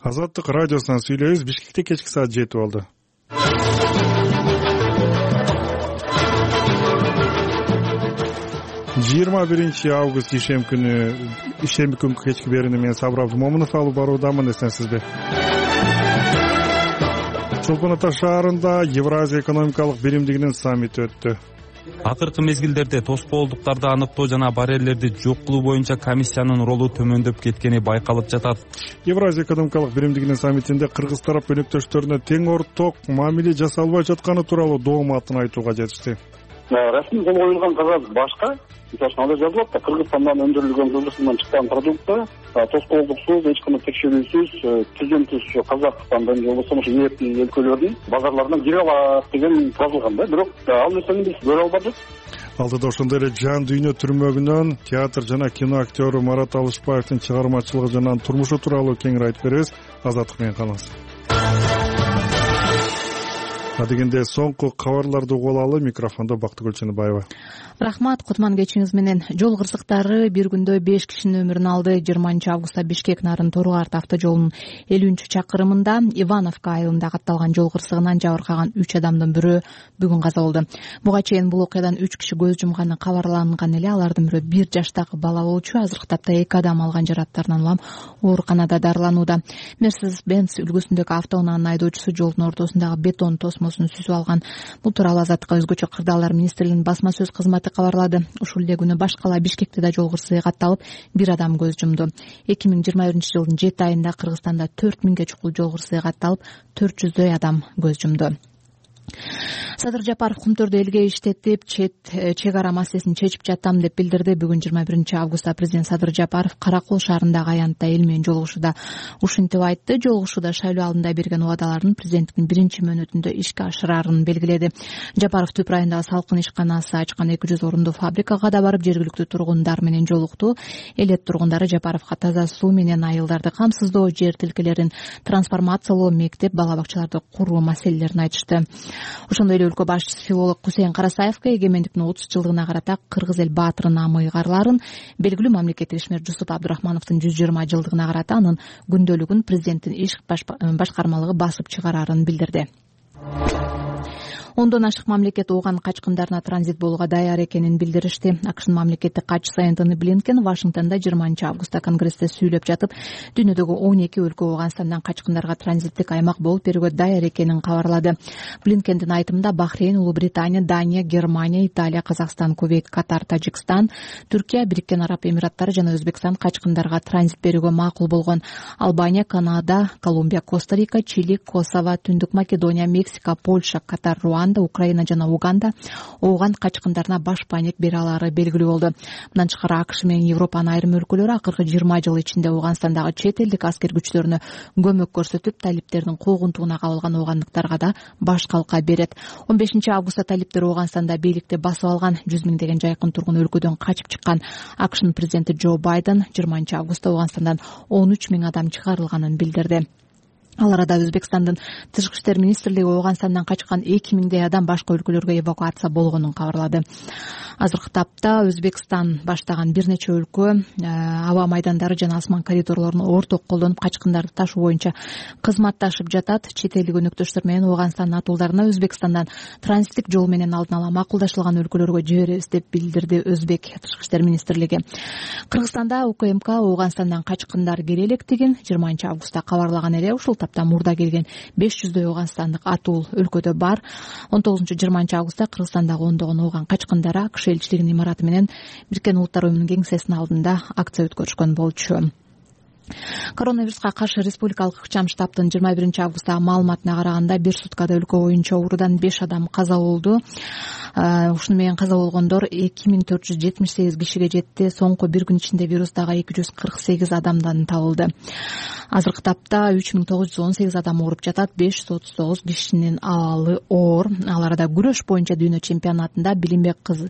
Азаттык радиосунан сүйлөйбүз. Бишкекте кечки саат 7 болду. 21 август ишемби күнкү кечки берүүнү мен Сабыр Абдымомунов алып баруудамын. Эсенсизби? Чолпон Ата шаарында Евразия экономикалык биримдигинин саммити өттү. Акыркы мезгилдерде тоскоолдуктарды аныктоо жана барьерлерди жок кылуу боюнча комиссиянын ролу төмөндөп кеткени байкалып жатат. Евразия экономикалык биримдигинин саммитинде кыргыз тарап өнөктөштөрүнө тең орток мамиле жасалбай жатканы тууралуу дооматын айтууга жетишти. Расмий кол коюлган кагаз башка. Мисалы үчүн анда жазылат да, Кыргызстандан өндүрүлгөн, Кыргызстандан чыккан продукты тоскоолдуксуз, эч кандай текшерүүсүз, түзүмсүз Казакстандан же болбосо ээптей өлкөлөрдүн базарларынан кире алат деген жазылган да. Бирок ал нерсени биз көрө албадык. Алдыда ошондой эле Жан дүйнө түрмөгүнөн театр жана кино актёру Марат Алышбаевдин чыгармачылыгы жана турмушу тууралуу кеңири айтып беребиз. Азаттык менен калыңыз. Адегенде соңку кабарларды угуп алалы. Микрофондо Бактыгүл Чыныбаева. Рахмат, кутман кечиңиз менен. Жол кырсыктары бир күндө 5 кишинин өмүрүн алды. 20 августта Бишкек нарын Тору-Арт автожолунун 50-чакырымында Ивановка айылында катталган жол кырсыгынан жабыркаган 3 адамдын бирөө бүгүн каза болду. Буга чейин бул окуядан 3 киши көз жумганы кабарланган эле. Алардын бирөө 1 жаштагы бала болчу. Азыркы тапта 2 адам алган жараттарынан улам ооруканада дарыланууда. Mercedes-Benz үлгүсүндөгү автоунаанын айдоочусу жолдун ортосундагы бетон тосмосун сүзүп алган. Бул тууралуу Азаттыкка өзгөчө кырдаалар министрлигинин басма сөз кызматы кабарлады. Ушул эле күнү башкала Бишкекте да жол кырсыгы катталып, 1 адам көз жумду. 2021-жылдын 7 айында Кыргызстанда 4000ге чукул жол кырсыгы катталып, 400дөй адам көз жумду. Садыр Жапаров Кумтөрдү элге иштетип, чек ара маселесин чечип жатам деп билдирди. Бүгүн 21 августта президент Садыр Жапаров Каракол шаарындагы аянтта эл менен жолугушууда ушинтип айтты. Жолугушууда шайлоо алдында берген убадаларын президенттиктин биринчи мөөнөтүндө ишке ашырарын белгиледи. Жапаров Түп райондагы салкын ишканасы ачкан 200 орундуу фабрикага да барып жергиликтүү тургундар менен жолукту. Элет тургундары Жапаровго таза суу менен айылдарды камсыздоо, жер тилкелерин трансформациялоо, мектеп, бала бакчаларды куруу маселелерин айтышты. Ошондой эле өлкө башчысы филолог Кусейин Карасаевка эгемендиктин 30 жылдыгына карата кыргыз эл баатыры намы ыйгарларын, белгилүү мамлекеттик ишмер Жусуп Абдурахмановдун 120 жылдыгына карата анын күндөлүгүн президенттин иш башкармалыгы басып чыгарарын билдирди. Ондон ашык мамлекет Ооган качкындарына транзит болууга даяр экенин билдиришти. AQShnын мамлекеттик катчысы Энтони Блинкен Вашингтонда 20 августта Конгрессте сүйлөп жатып, дүйнөдөгү 12 өлкө Ооганстандан качкындарга транзиттик аймак болуп берүүгө даяр экенин кабарлады. Блинкендин айтымында Бахрейн, Улуу Британия, Дания, Германия, Италия, Казакстан, Кувейт, Катар, Тажикстан, Түркия, Бириккен Араб Эмираттары жана Өзбекстан качкындарга транзит берүүгө макул болгон. Албания, Канада, Колумбия, Коста-Рика, Чили, Косово, Түндүк Македония, Мексика, Польша, Катар, Руанда, Украина жана Уганда Ооган качкындарына баш паник бере алары белгилүү болду. Мындан тышкары AQSh менен Европанын айрым өлкөлөрү акыркы 20 жыл ичинде Ооганстандагы чет элдик аскер күчтөрүнө көмөк көрсөтүп, талиптердин куугунтугуна кабылган оогандыктарга да баш калка берет. 15 августта талиптер Ооганстанда бийликти басып алган. 100 миңдеген жайкын тургун өлкөдөн качып чыккан. AQShнын президенти Джо Байден 20 августта Ооганстандан 13 миң адам чыгарылганын билдирди. Ал арада Өзбекстандын Тышкы иштер министрлиги Ооганстандан качкан 2000дей адам башка өлкөлөргө эвакуация болгонун кабарлады. Азыркы тапта Өзбекстан баштаган бир нече өлкө аба майдандары жана асман коридорлорун орток колдонуп качкындарды ташуу боюнча кызматташып жатат. Чет элдик өнөктөштөр менен Ооганстандын атуулдарына Өзбекстандан транзиттик жол менен алдын ала макулдашылган өлкөлөргө жиберебиз деп билдирди Өзбек Тышкы иштер министрлиги. Кыргызстанда УКМК Ооганстандан качкындар келе электигин 20 августта кабарлаган эле. Ушул тапта мурда келген 500дөй Ооганстандык атуул өлкөдө бар. 19-20 августта Кыргызстандагы ондогон Ооган качкындары AQSh элчилигинин имараты менен Бириккен Улуттар уюмунун кеңсесинин алдында акция өткөрүшкөн болчу. Коронавируска каршы республикалык ыкчам штабтын 21 августтагы маалыматына караганда бир суткада өлкө боюнча оорудан 5 адам каза болду. Ушуну менен каза болгондор 2478 кишиге жетти. Соңку бир күн ичинде вирустагы 248 адамдан табылды. Азыркы тапта 3918 адам ооруп жатат. 539 кишинин абалы оор. Ал арада күрөш боюнча дүйнө чемпионатында Билимбек кызы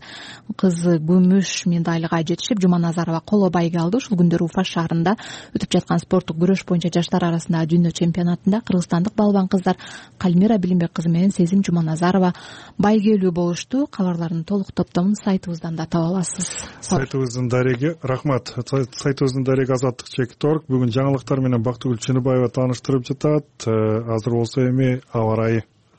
күмүш медалга жетишип, Жуманазарова коло байге алды. Ушул күндөрү Уфа шаарында өтүп жаткан спорттук күрөш боюнча жаштар арасындагы дүйнө чемпионатында кыргызстандык балбан кыздар Калмира Билимбек кызы менен Сезим Жуманазарова байгелүү болушту. байланыштуу кабарлардын толук топтомун сайтыбыздан да таба аласыз. Сайтыбыздын дареги рахмат. Сайтыбыздын дареги Азаттык.org бүгүн жаңылыктар менен Бактыгүл Чыныбаева тааныштырып жатат. Азыр болсо эми аба ырайы.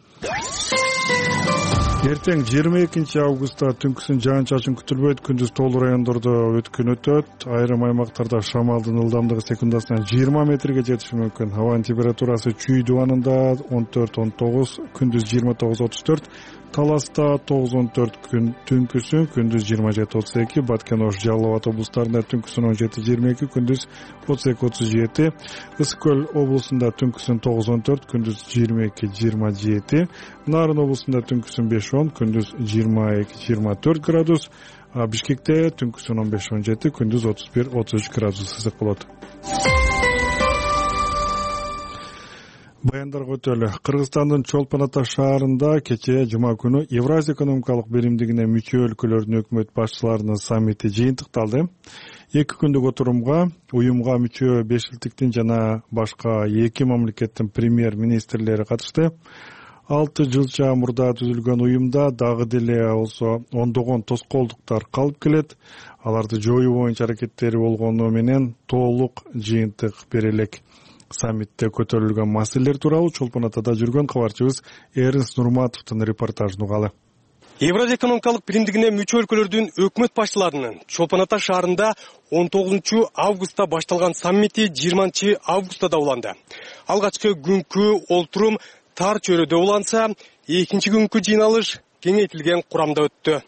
Эртең 22 августта түнкүсүн жаан-чачын күтүлбөйт, күндүз тоолуу райондордо өткөн өтөт. Айрым аймактарда шамалдын ылдамдыгы секундасына 20 метрге жетиши мүмкүн. Абанын температурасы Чүй дубанында 14-19, күндүз 29-34, Таласта 9-14 түнкүсүн, күндүз 27-32, Баткен Ош Жалал Абад облустарында түнкүсүн 17-22, күндүз 32-37, Ысык Көл облусунда түнкүсүн 9-14, күндүз 22-27, Нарын облусунда түнкүсүн 5-10, күндүз 22-24 градус, Бишкекте түнкүсүн 15-17, күндүз 31-33 градус ысык болот. Баяндарга өтөлү. Кыргызстандын Чолпон Ата шаарында кечээ жума күнү Евразия экономикалык биримдигине мүчө өлкөлөрдүн өкмөт башчыларынын саммити жыйынтыкталды. 2 күндүк отурумга уюмга мүчө бешилтиктин жана башка 2 мамлекеттин премьер-министрлери катышты. 6 жылча мурда түзүлгөн уюмда дагы деле болсо ондогон тоскоолдуктар калып келет. Аларды жоюу боюнча аракеттери болгону менен толук жыйынтык бере элек. Саммитте көтөрүлгөн маселелер тууралуу Чолпон Атада жүргөн кабарчыбыз Эрнст Нурматовдун репортажын угалы. Евразия экономикалык биримдигине мүчө өлкөлөрдүн өкмөт башчыларынын Чолпон Ата шаарында 19 августта башталган саммити 20 августта уланды. Алгачкы күnkү олтурум тар чөйрөдө уланса, экинчи күnkү жыйналыш кеңейтилген курамда өттү.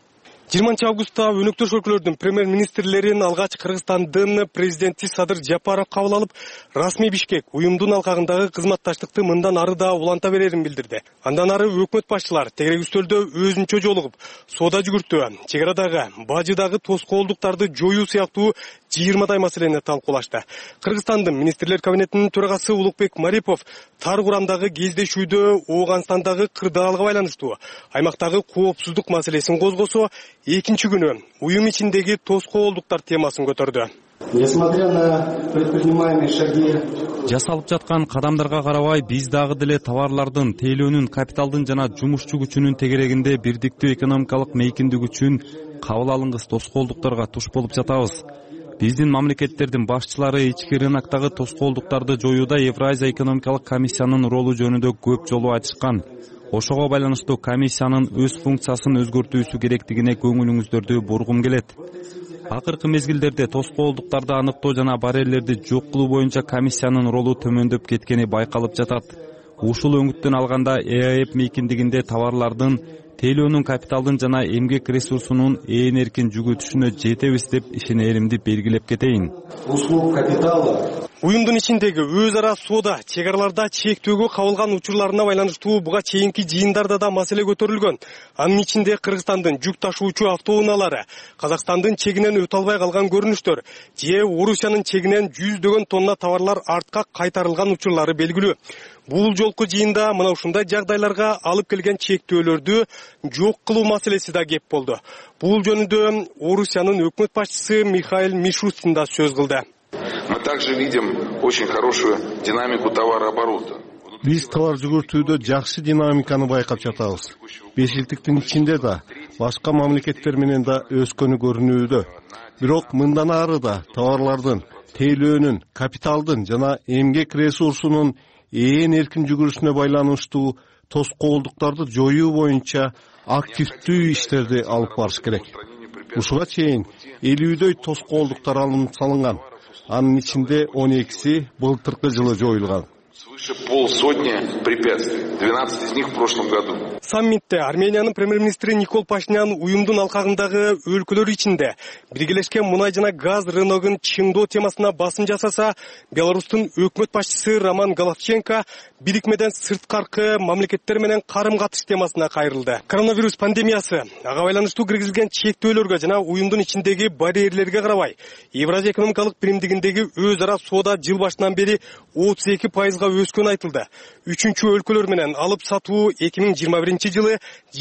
20 августта өнөктөш өлкөлөрдүн премьер-министрлерин алгач Кыргызстандын президенти Садыр Жапаров кабыл алып, расмий Бишкек уюмдун алкагындагы кызматташтыкты мындан ары да уланта берерин билдирди. Андан ары өкмөт башчылар тегерек үстөлдө өзүнчө жолугуп, соода жүгүртүү, чек арадагы, бажыдагы тоскоолдуктарды жоюу сыяктуу 20 маселени талкуулашты. Кыргызстандын министрлер кабинетинин төрагасы Улукбек Марипов тар курамдагы кездешүүдө Ооганстандагы кырдаалга байланыштуу аймактагы коопсуздук маселесин козгосо, экинчи күнү уюм ичиндеги тоскоолдуктар темасын көтөрдү. Несмотря на предпринимаемые шаги, жасалып жаткан кадамдарга карабай, биз дагы деле товарлардын, тейлөөнүн, капиталдын жана жумушчу күчүнүн тегерегинде бирдиктүү экономикалык мейкиндик үчүн кабыл алынгыс тоскоолдуктарга туш болуп жатабыз. Биздин мамлекеттердин башчылары ички рыноктогу тоскоолдуктарды жоюуда Евразия экономикалык комиссиянын ролу жөнүндө көп жолу айтышкан. Ошого байланыштуу комиссиянын өз функциясын өзгөртүүсү керектигине көңүлүңүздөрдү бургум келет. Акыркы мезгилдерде тоскоолдуктарды аныктоо жана барьерлерди жок кылуу боюнча комиссиянын ролу төмөндөп кеткени байкалып жатат. Ушул өңүттөн алганда ЭАЭП мейкиндигинде товарлардын, тейлөөнүн, капиталдын жана эмгек ресурсунун ээн эркин жүгүтүшүнө жетебиз деп ишенеримди белгилеп кетейин. услуг капитала, Уюмдун ичиндеги өз ара соода, чек араларда чектөөгө кабылган учурларына байланыштуу буга чейинки жыйындарда да маселе көтөрүлгөн. Анын ичинде Кыргызстандын жүк ташуучу автоунаалары, Казакстандын чегинен өтө албай калган көрүнүштөр, же Орусиянын чегинен 100 тонна товарлар артка кайтарылган учурлары белгилүү. Бул жолку жыйында мына ушундай жагдайларга алып келген чектөөлөрдү жок кылуу маселеси да кеп болду. Бул жөнүндө Орусиянын өкмөт башчысы Михаил Мишустин да сөз кылды. Мы также видим очень хорошую динамику товарооборота. Биз товар жүгүртүүдө жакшы динамиканы байкап жатабыз. Бешилтиктин ичинде да, башка мамлекеттер менен да өскөнү көрүнүүдө. Бирок мындан ары да товарлардын, тейлөөнүн, капиталдын жана эмгек ресурсунун ээн эркин жүгүрүшүнө байланыштуу тоскоолдуктарды жоюу боюнча активдүү иштерди алып барыш керек. Ушуга чейин 50дөй тоскоолдуктар алынып салынган. Анын ичинде 12-си былтыркы жылы жоюлган. Свыше полсотни препятствий, 12 из них в прошлом году. Саммитте Армениянын премьер-министри Никол Пашинян уюмдун алкагындагы өлкөлөр ичинде биргелешкен мунай жана газ рыногун чыңдоо темасына басым жасаса, Беларустун өкмөт башчысы Роман Головченко бирикмеден сырткаркы мамлекеттер менен карым-катыш темасына кайрылды. Коронавирус пандемиясы, ага байланыштуу киргизилген чектөөлөргө жана уюмдун ичиндеги барьерлерге карабай, Евразия экономикалык биримдигиндеги өз ара соода жыл башынан бери 32%га өскөн айтылды. Үчүнчү өлкөлөр менен алып сатуу 2021 жылы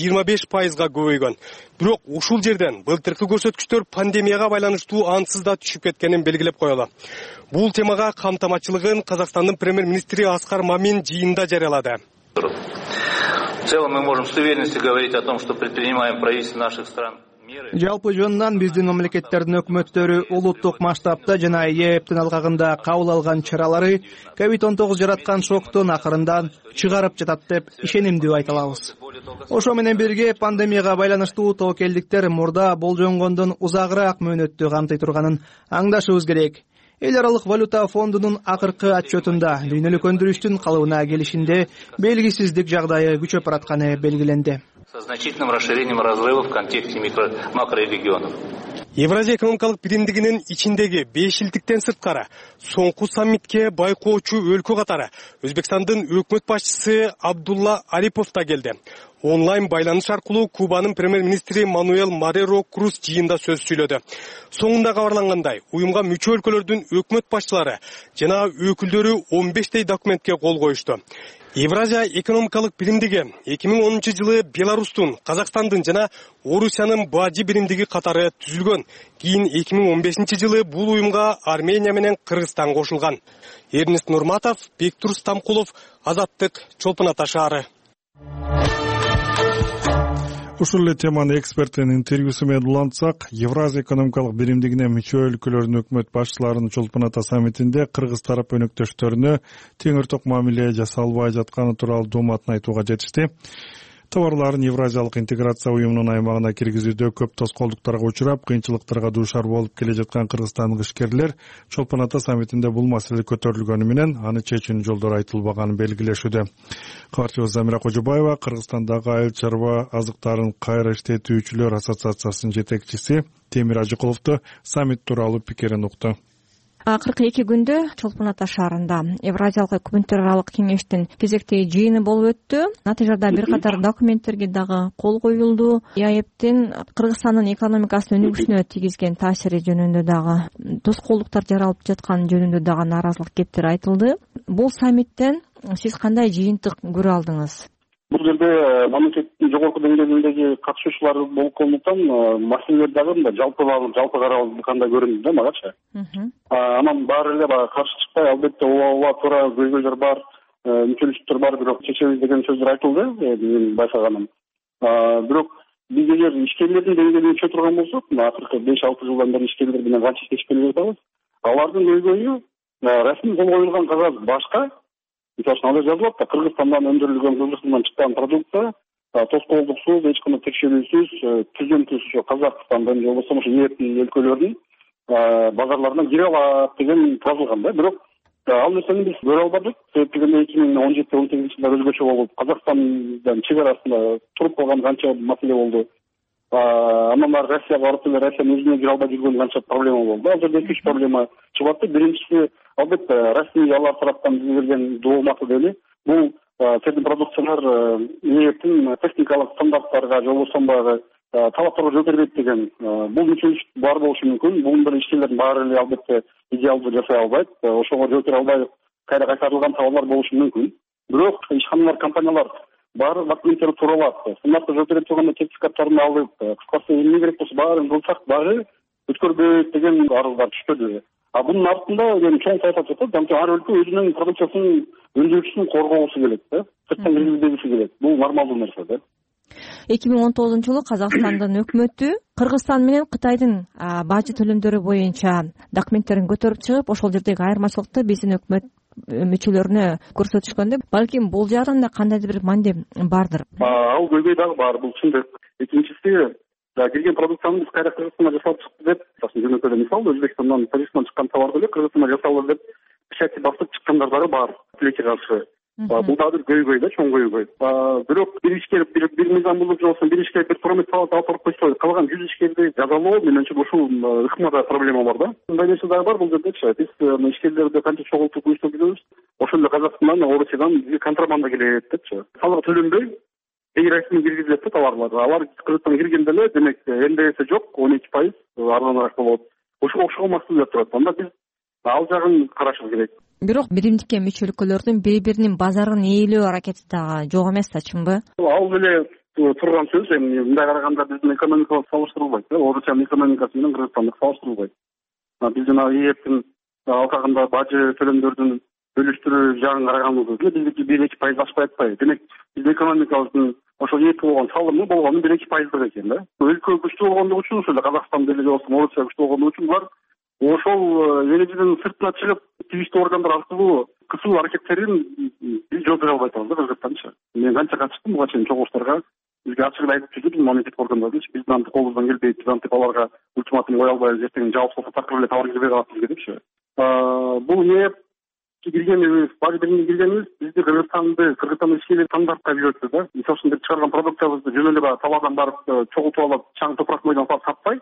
25%га көбөйгөн. Бирок ушул жерден былтыркы көрсөткүчтөр пандемияга байланыштуу ансыз да түшүп кеткенин белгилеп коелу. Бул темага камтамачылыгын Казакстандын премьер-министри Аскар Мамин жыйында жарыялады. В целом мы можем с уверенностью говорить о том, что предпринимаем правительство наших стран. Жалпы жөнүнөн биздин мамлекеттердин өкмөттөрү улуттук масштабта жана ЕЭПтин алкагында кабыл алган чаралары COVID-19 жараткан шоктун акырындан чыгарып жатат деп ишенимдүү айта алабыз. Ошо менен бирге пандемияга байланыштуу тобокелдиктер мурда болжонгондон узагыраак мөөнөттү камтый турганын аңдашыбыз керек. Эл аралык валюта фондунун акыркы отчетунда дүйнөлүк өндүрүштүн калыбына келишинде белгисиздик жагдайы күчөп баратканы белгиленди. Со значительным расширением разрывов в контексте макрорегионов. Евразия экономикалык биримдигинин ичиндеги 5 илдиктен сырткары соңку саммитке байкоочу өлкө катары Өзбекстандын өкмөт башчысы Абдулла Арипов да келди. Онлайн байланыш аркылуу Кубанын премьер-министри Мануэл Мореро Круз жыйында сөз сүйлөдү. Соңунда кабарлангандай, уюмга мүчө өлкөлөрдүн өкмөт башчылары жана өкүлдөрү 15 документке кол коюшту. Евразия экономикалык биримдиги 2010 жылы Беларустун, Казакстандын жана Орусиянын бажы биримдиги катары түзүлгөн. Кийин 2015 жылы бул уюмга Армения менен Кыргызстан кошулган. Эрнест Нурматов, Бектур Стамкулов, Азаттык, Чолпон Ата шаары. Ушул эле теманы эксперттин интервьюсу менен улантсак, Евразия экономикалык биримдигине мүчө өлкөлөрдүн өкмөт башчыларынын Чолпон Ата саммитинде кыргыз тарап өнөктөштөрүнө теңирток мамиле жасалбай жатканы тууралуу дооматын айтууга жетишти. Товарларын Евразиялык интеграция уюмунун аймагына киргизүүдө көп тоскоолдуктарга учурап, кыйынчылыктарга дуушар болуп келе жаткан кыргызстандык ишкерлер Чолпон Ата саммитинде бул маселе көтөрүлгөнү менен аны чечүүнүн жолдору айтылбаганын белгилешүүдө. Кабарчыбыз Замира Кожобаева Кыргызстандагы айыл чарба азыктарын кайра иштетүүчүлөр ассоциациясынын жетекчиси Темир Ажыкуловду саммит тууралуу пикирин укту. Акыркы 2 күндө Чолпон Ата шаарында Евразиялык өкмөттөр аралык кеңештин кезектеги жыйыны болуп өттү. Натыйжада бир катар документтерге дагы кол коюлду. ЕАЭПтин Кыргызстандын экономикасынын өнүгүшүнө тийгизген таасири жөнүндө дагы, тоскоолдуктар жаралып жаткан жөнүндө дагы нааразылык кептер айтылды. Бул саммиттен сиз кандай жыйынтык көрө алдыңыз? Бул жерде мамлекеттин жогорку деңгээлиндеги катышуучулар болгондуктан маселелер дагы мындай жалпы каралып кандай көрүндү да магачы. Анан баары эле баягы каршы чыкпай, албетте ооба туура көйгөйлөр бар, мүчөлүктөр бар, бирок чечебиз деген сөздөр айтылды, мен байкаганым. Бирок биз эгер ишкерлердин деңгээлине чөй турган болсок, акыркы 5-6 жылдан бери ишкерлер менен канча иштешип келе жатабыз. Алардын көйгөйү расмий кол коюлган кагаз башка. Мисалы үчүн анда жазылат да, Кыргызстандан өндүрүлгөн, Кыргызстандан чыккан продукция тоскоолдуксуз, эч кандай текшерүүсүз, түзүмсүз ошо Казакстандын же болбосо ошо ЕЭПтин өлкөлөрүнүн базарларына кире алат деген жазылган да. Бирок ал нерсени биз көрө албадык. Себеби 2017-18 жылдар өзгөчө болуп, Казакстандан чек арасында туруп калган канча маселе болду. Андан баары Россияга барып эле Россиянын өзүнө кире албай жүргөн канча проблема болду. Ал жерде 2-3 проблема чыгып атты. Биринчиси, албетте, Россия алар тараптан бизге берген дооматы дели бул тердин продукциялар ЕЭПтин техникалык стандарттарга же болбосо баягы талаптарга жооп бербейт деген. Бул мүчөлүк бар болушу мүмкүн. Бул менен ишкерлердин баары эле албетте идеалдуу жашай албайт. Ошого жооп бере албай кайра кайтарылган товарлар болушу мүмкүн. Бирок ишканалар, компаниялар баары документтери тууралап, стандартка жооп бере турганда сертификаттарын алып, кыскасы эмне керек болсо баарын кылсак дагы өткөрбөйт деген арыздар түшпөдү. Bunun артында чоң саясат жатат. Ар өлкө өзүнүн продукциясынын өндүрүшүн коргоосу келет да. Сырттан киргизбегиси келет. Бул нормалдуу нерсе да. 2019 жылы Казакстандын өкмөтү Кыргызстан менен Кытайдын бажы төлөмдөрү боюнча документтерин көтөрүп чыгып, ошол жердеги айырмачылыкты биздин өкмөт мүчөлөрүнө көрсөтүшкөндө, балким бул жагынан да кандайдыр бир мааниле бардыр. Ал көйгөй дагы бар, бул чындык. Экинчиси, келген продукцияны биз кайра Кыргызстанга жасалып чыкты деп, жөнөкөй мисал, Өзбекстандан, Тажикстандан чыккан товарды эле Кыргызстанга жасалды деп печать басып чыккандар дагы бар. Тилекке каршы. Бул дагы бир көйгөй да, чоң көйгөй. Бирок бир ишкер бир мыйзам булуп же болбосо бир ишкер бир промет алып койсо, калган 100 ишкерди жазалоо, менимче ушул ыкмада проблема бар да. Мындай нерсе дагы бар бул жердечи. Биз ишкерлерди канча чогултуп уюштурдук, ошол эле Казакстандан, Орусиядан бизге контрабанда келет депчи. Салык төлөнбөй бейрасмий киргизилет да товарлар. Алар Кыргызстанга киргенде эле, демек, НДС жок, 12% арзаныраак болот. Ошого окшогон маселелер турат. Анда биз ал жагын карашыбыз керек. Бирок биримдикке мүчө өлкөлөрдүн бири-биринин базарын ээлөө аракети дагы жок эмес да, чынбы? Ал эле турган сөз, эми мындай караганда биздин экономикабыз салыштырылбайт. Орусиянын экономикасы менен Кыргызстандык салыштырылбайт. Биз жана ЕЭПтин алкагында бажы төлөмдөрдүн бөлүштүрүү жагын караганыбыз эле биздики 1-2% ашпай атпайбы. Демек бизде экономикабыздын ошол эки болгон салымы болгону 1-2% экен да. Өлкө күчтүү болгондугу үчүн ошол Казакстан деле болсун, Орусия күчтүү болгондугу үчүн булар ошол эреженин сыртына чыгып тийиштүү органдар аркылуу кысуу аракеттерин биз жооп бере албай атабыз да Кыргызстанчы. Мен канча катыштым буга чейин чогулуштарга, бизге ачык эле айтып жүрдү мамлекеттик органдардычы, биздин антип колубуздан келбейт, биз антип аларга ультиматум кое албайбыз, эртең жабылса такыр эле товар кирбей калат бизге депчи. Бул ээп киргенибиз, баары биринде киргенибиз бизди Кыргызстандын ишкерлери стандартка үйрөттү да. Мисалы үчүн биз чыгарган продукциябызды жөн эле баягы талаадан барып чогултуп алып, чаң топурак мойдон салып сатпай,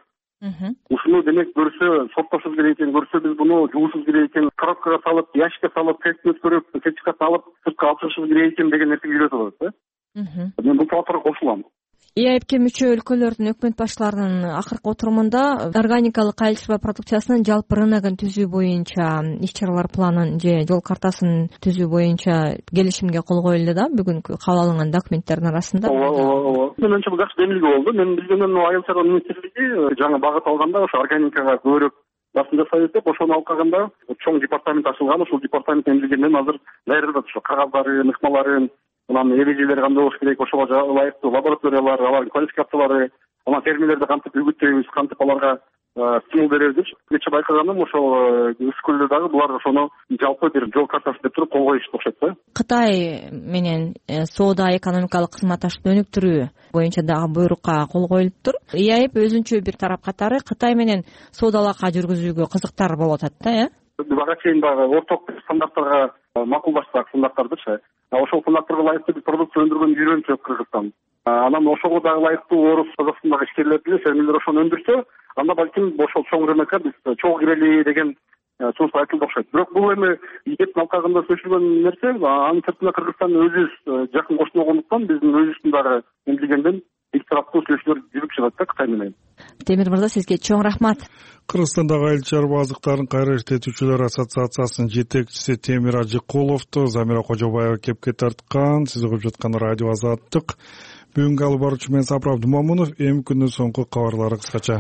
ушуну демек көрсө, соттошубуз керек экен, көрсө биз буну жуушубуз керек экен, коробкага салып, ящикке салып, тесттин өткөрүп, сертификатын алып, сыртка алып чыгышыбыз керек экен деген нерсеге үйрөтүп атат да. Мен бул талаптарга кошулам. ИАЭПке мүчө өлкөлөрдүн өкмөт башчыларынын акыркы отурумунда органикалык айыл продукциясынын жалпы рыногун түзүү боюнча иш-чаралар планын же жол картасын түзүү боюнча келишимге кол коюлду да бүгүнкү кабыл алынган документтердин арасында. Ооба. Менимче бул жакшы демилге болду. Мен билгенден айыл чарба министрлиги жаңы багыт алганда ошо органикага көбүрөөк басым жасайбыз деп ошону алып калганда чоң департамент ачылган. Ошол департамент билгенден азыр даярдап ошо кагаздарын, ыкмаларын, анан эрежелери кандай болуш керек, ошого ылайыктуу лабораториялар, алардын квалификациялары, анан фермерлерди кантип үгүттөйбүз, кантип аларга стимул беребиз. Нече байкаганым ошол өскөлдө дагы булар ошону жалпы бир жол картасы деп туруп кол коюшту окшойт да. Кытай менен соода экономикалык кызматташтыкты өнүктүрүү боюнча дагы буйрукка кол коюлуптур. ИАЭП өзүнчө бир тарап катары Кытай менен соода алака жүргүзүүгө кызыктар болуп атат да, Бага чейин дагы орток стандарттарга макулдаштык стандарттардычы. Ошол стандарттарга ылайыктуу продукция өндүргөн үйрөнчүк Кыргызстан. Анан ошого дагы ылайыктуу орус, Казакстандагы ишкерлер деле, фермерлер ошону өндүрсө, анда балким ошол чоң рынокко биз чогуу кирели деген сөз айтылды окшойт. Бирок бул эми ИАЭПтин алкагында чечилген нерсе, анын сыртында Кыргызстан өзүбүз жакын кошуна болгондуктан биздин өзүбүздүн дагы билгенден эки тараптуу сүйлөшүүлөр жүрүп жатат да Кытай менен. Темир мырза, сизге чоң рахмат. Кыргызстандагы айыл чарба азыктарын кайра иштетүүчүлөр ассоциациясынын жетекчиси Темир Ажыкуловду Замира Кожобаева кепке тарткан. Сиз угуп жаткан радио Азаттык. Бүгүнкү алып баруучу мен Сапар Абдумамунов. Эми күндүн соңку кабарлары кыскача.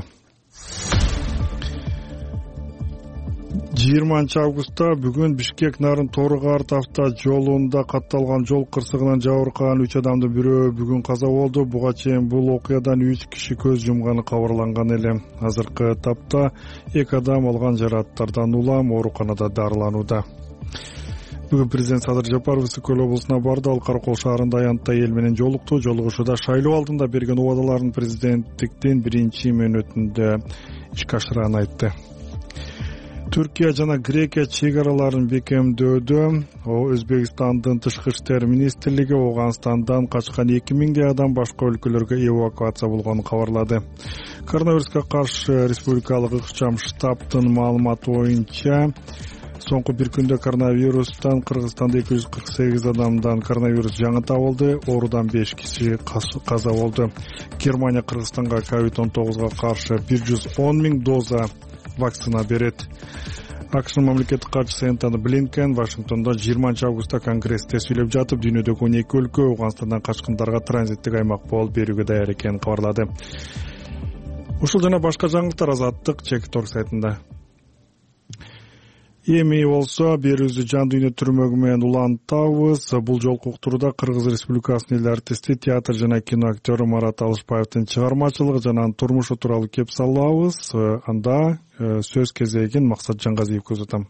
20 августта бүгүн Бишкек Нарын Тору-Карт авто жолунда катталган жол кырсыгынан жабыркаган 3 адамдын бирөө бүгүн каза болду. Буга чейин бул окуядан 3 киши көз жумганы кабарланган эле. Азыркы тапта 2 адам алган жаракаттардан улам ооруканада дарыланууда. Бүгүн президент Садыр Жапаров Ысык-Көл облусуна барды. Ал Каракол шаарында аянтта эл менен жолукту. Жолугушууда шайлоо алдында берген убадаларын президенттиктин биринчи мөөнөтүндө ишке ашырганын айтты. Түркия жана Грекия чек араларын бекемдөөдө Өзбекстандын тышкы иштер министрлиги Ооганстандан качкан 2000 адам башка өлкөлөргө эвакуация болгонун кабарлады. Коронавируска каршы республикалык ыкчам штабтын маалыматы боюнча соңку бир күндө коронавирустан Кыргызстанда 248 адамдан коронавирус жаңы табылды. Оорудан 5 киши каза болду. Германия Кыргызстанга COVID-19 каршы 110 000 доза вакцина берет. АКШнын мамлекеттик катчысы Энтони Блинкен Вашингтондо 20 августта конгрессте сүйлөп жатып, дүйнөдөгү 12 өлкө Ооганстандан качкындарға транзиттик аймак болуп берүүгө даяр экенин кабарлады. Ушул жана башка жаңылыктар Азаттык Чек.org сайтында. Эми болсо берүүбүздү жан дүйнө түрмөгү менен улантабыз. Бул жолку уктурууда Кыргыз Республикасынын эл артисти, театр жана кино актёру Марат Алышбаевдин чыгармачылыгы жана турмушу тууралуу кеп салабыз. Анда сөз кезегин Максат Жаңгазиев көз атам.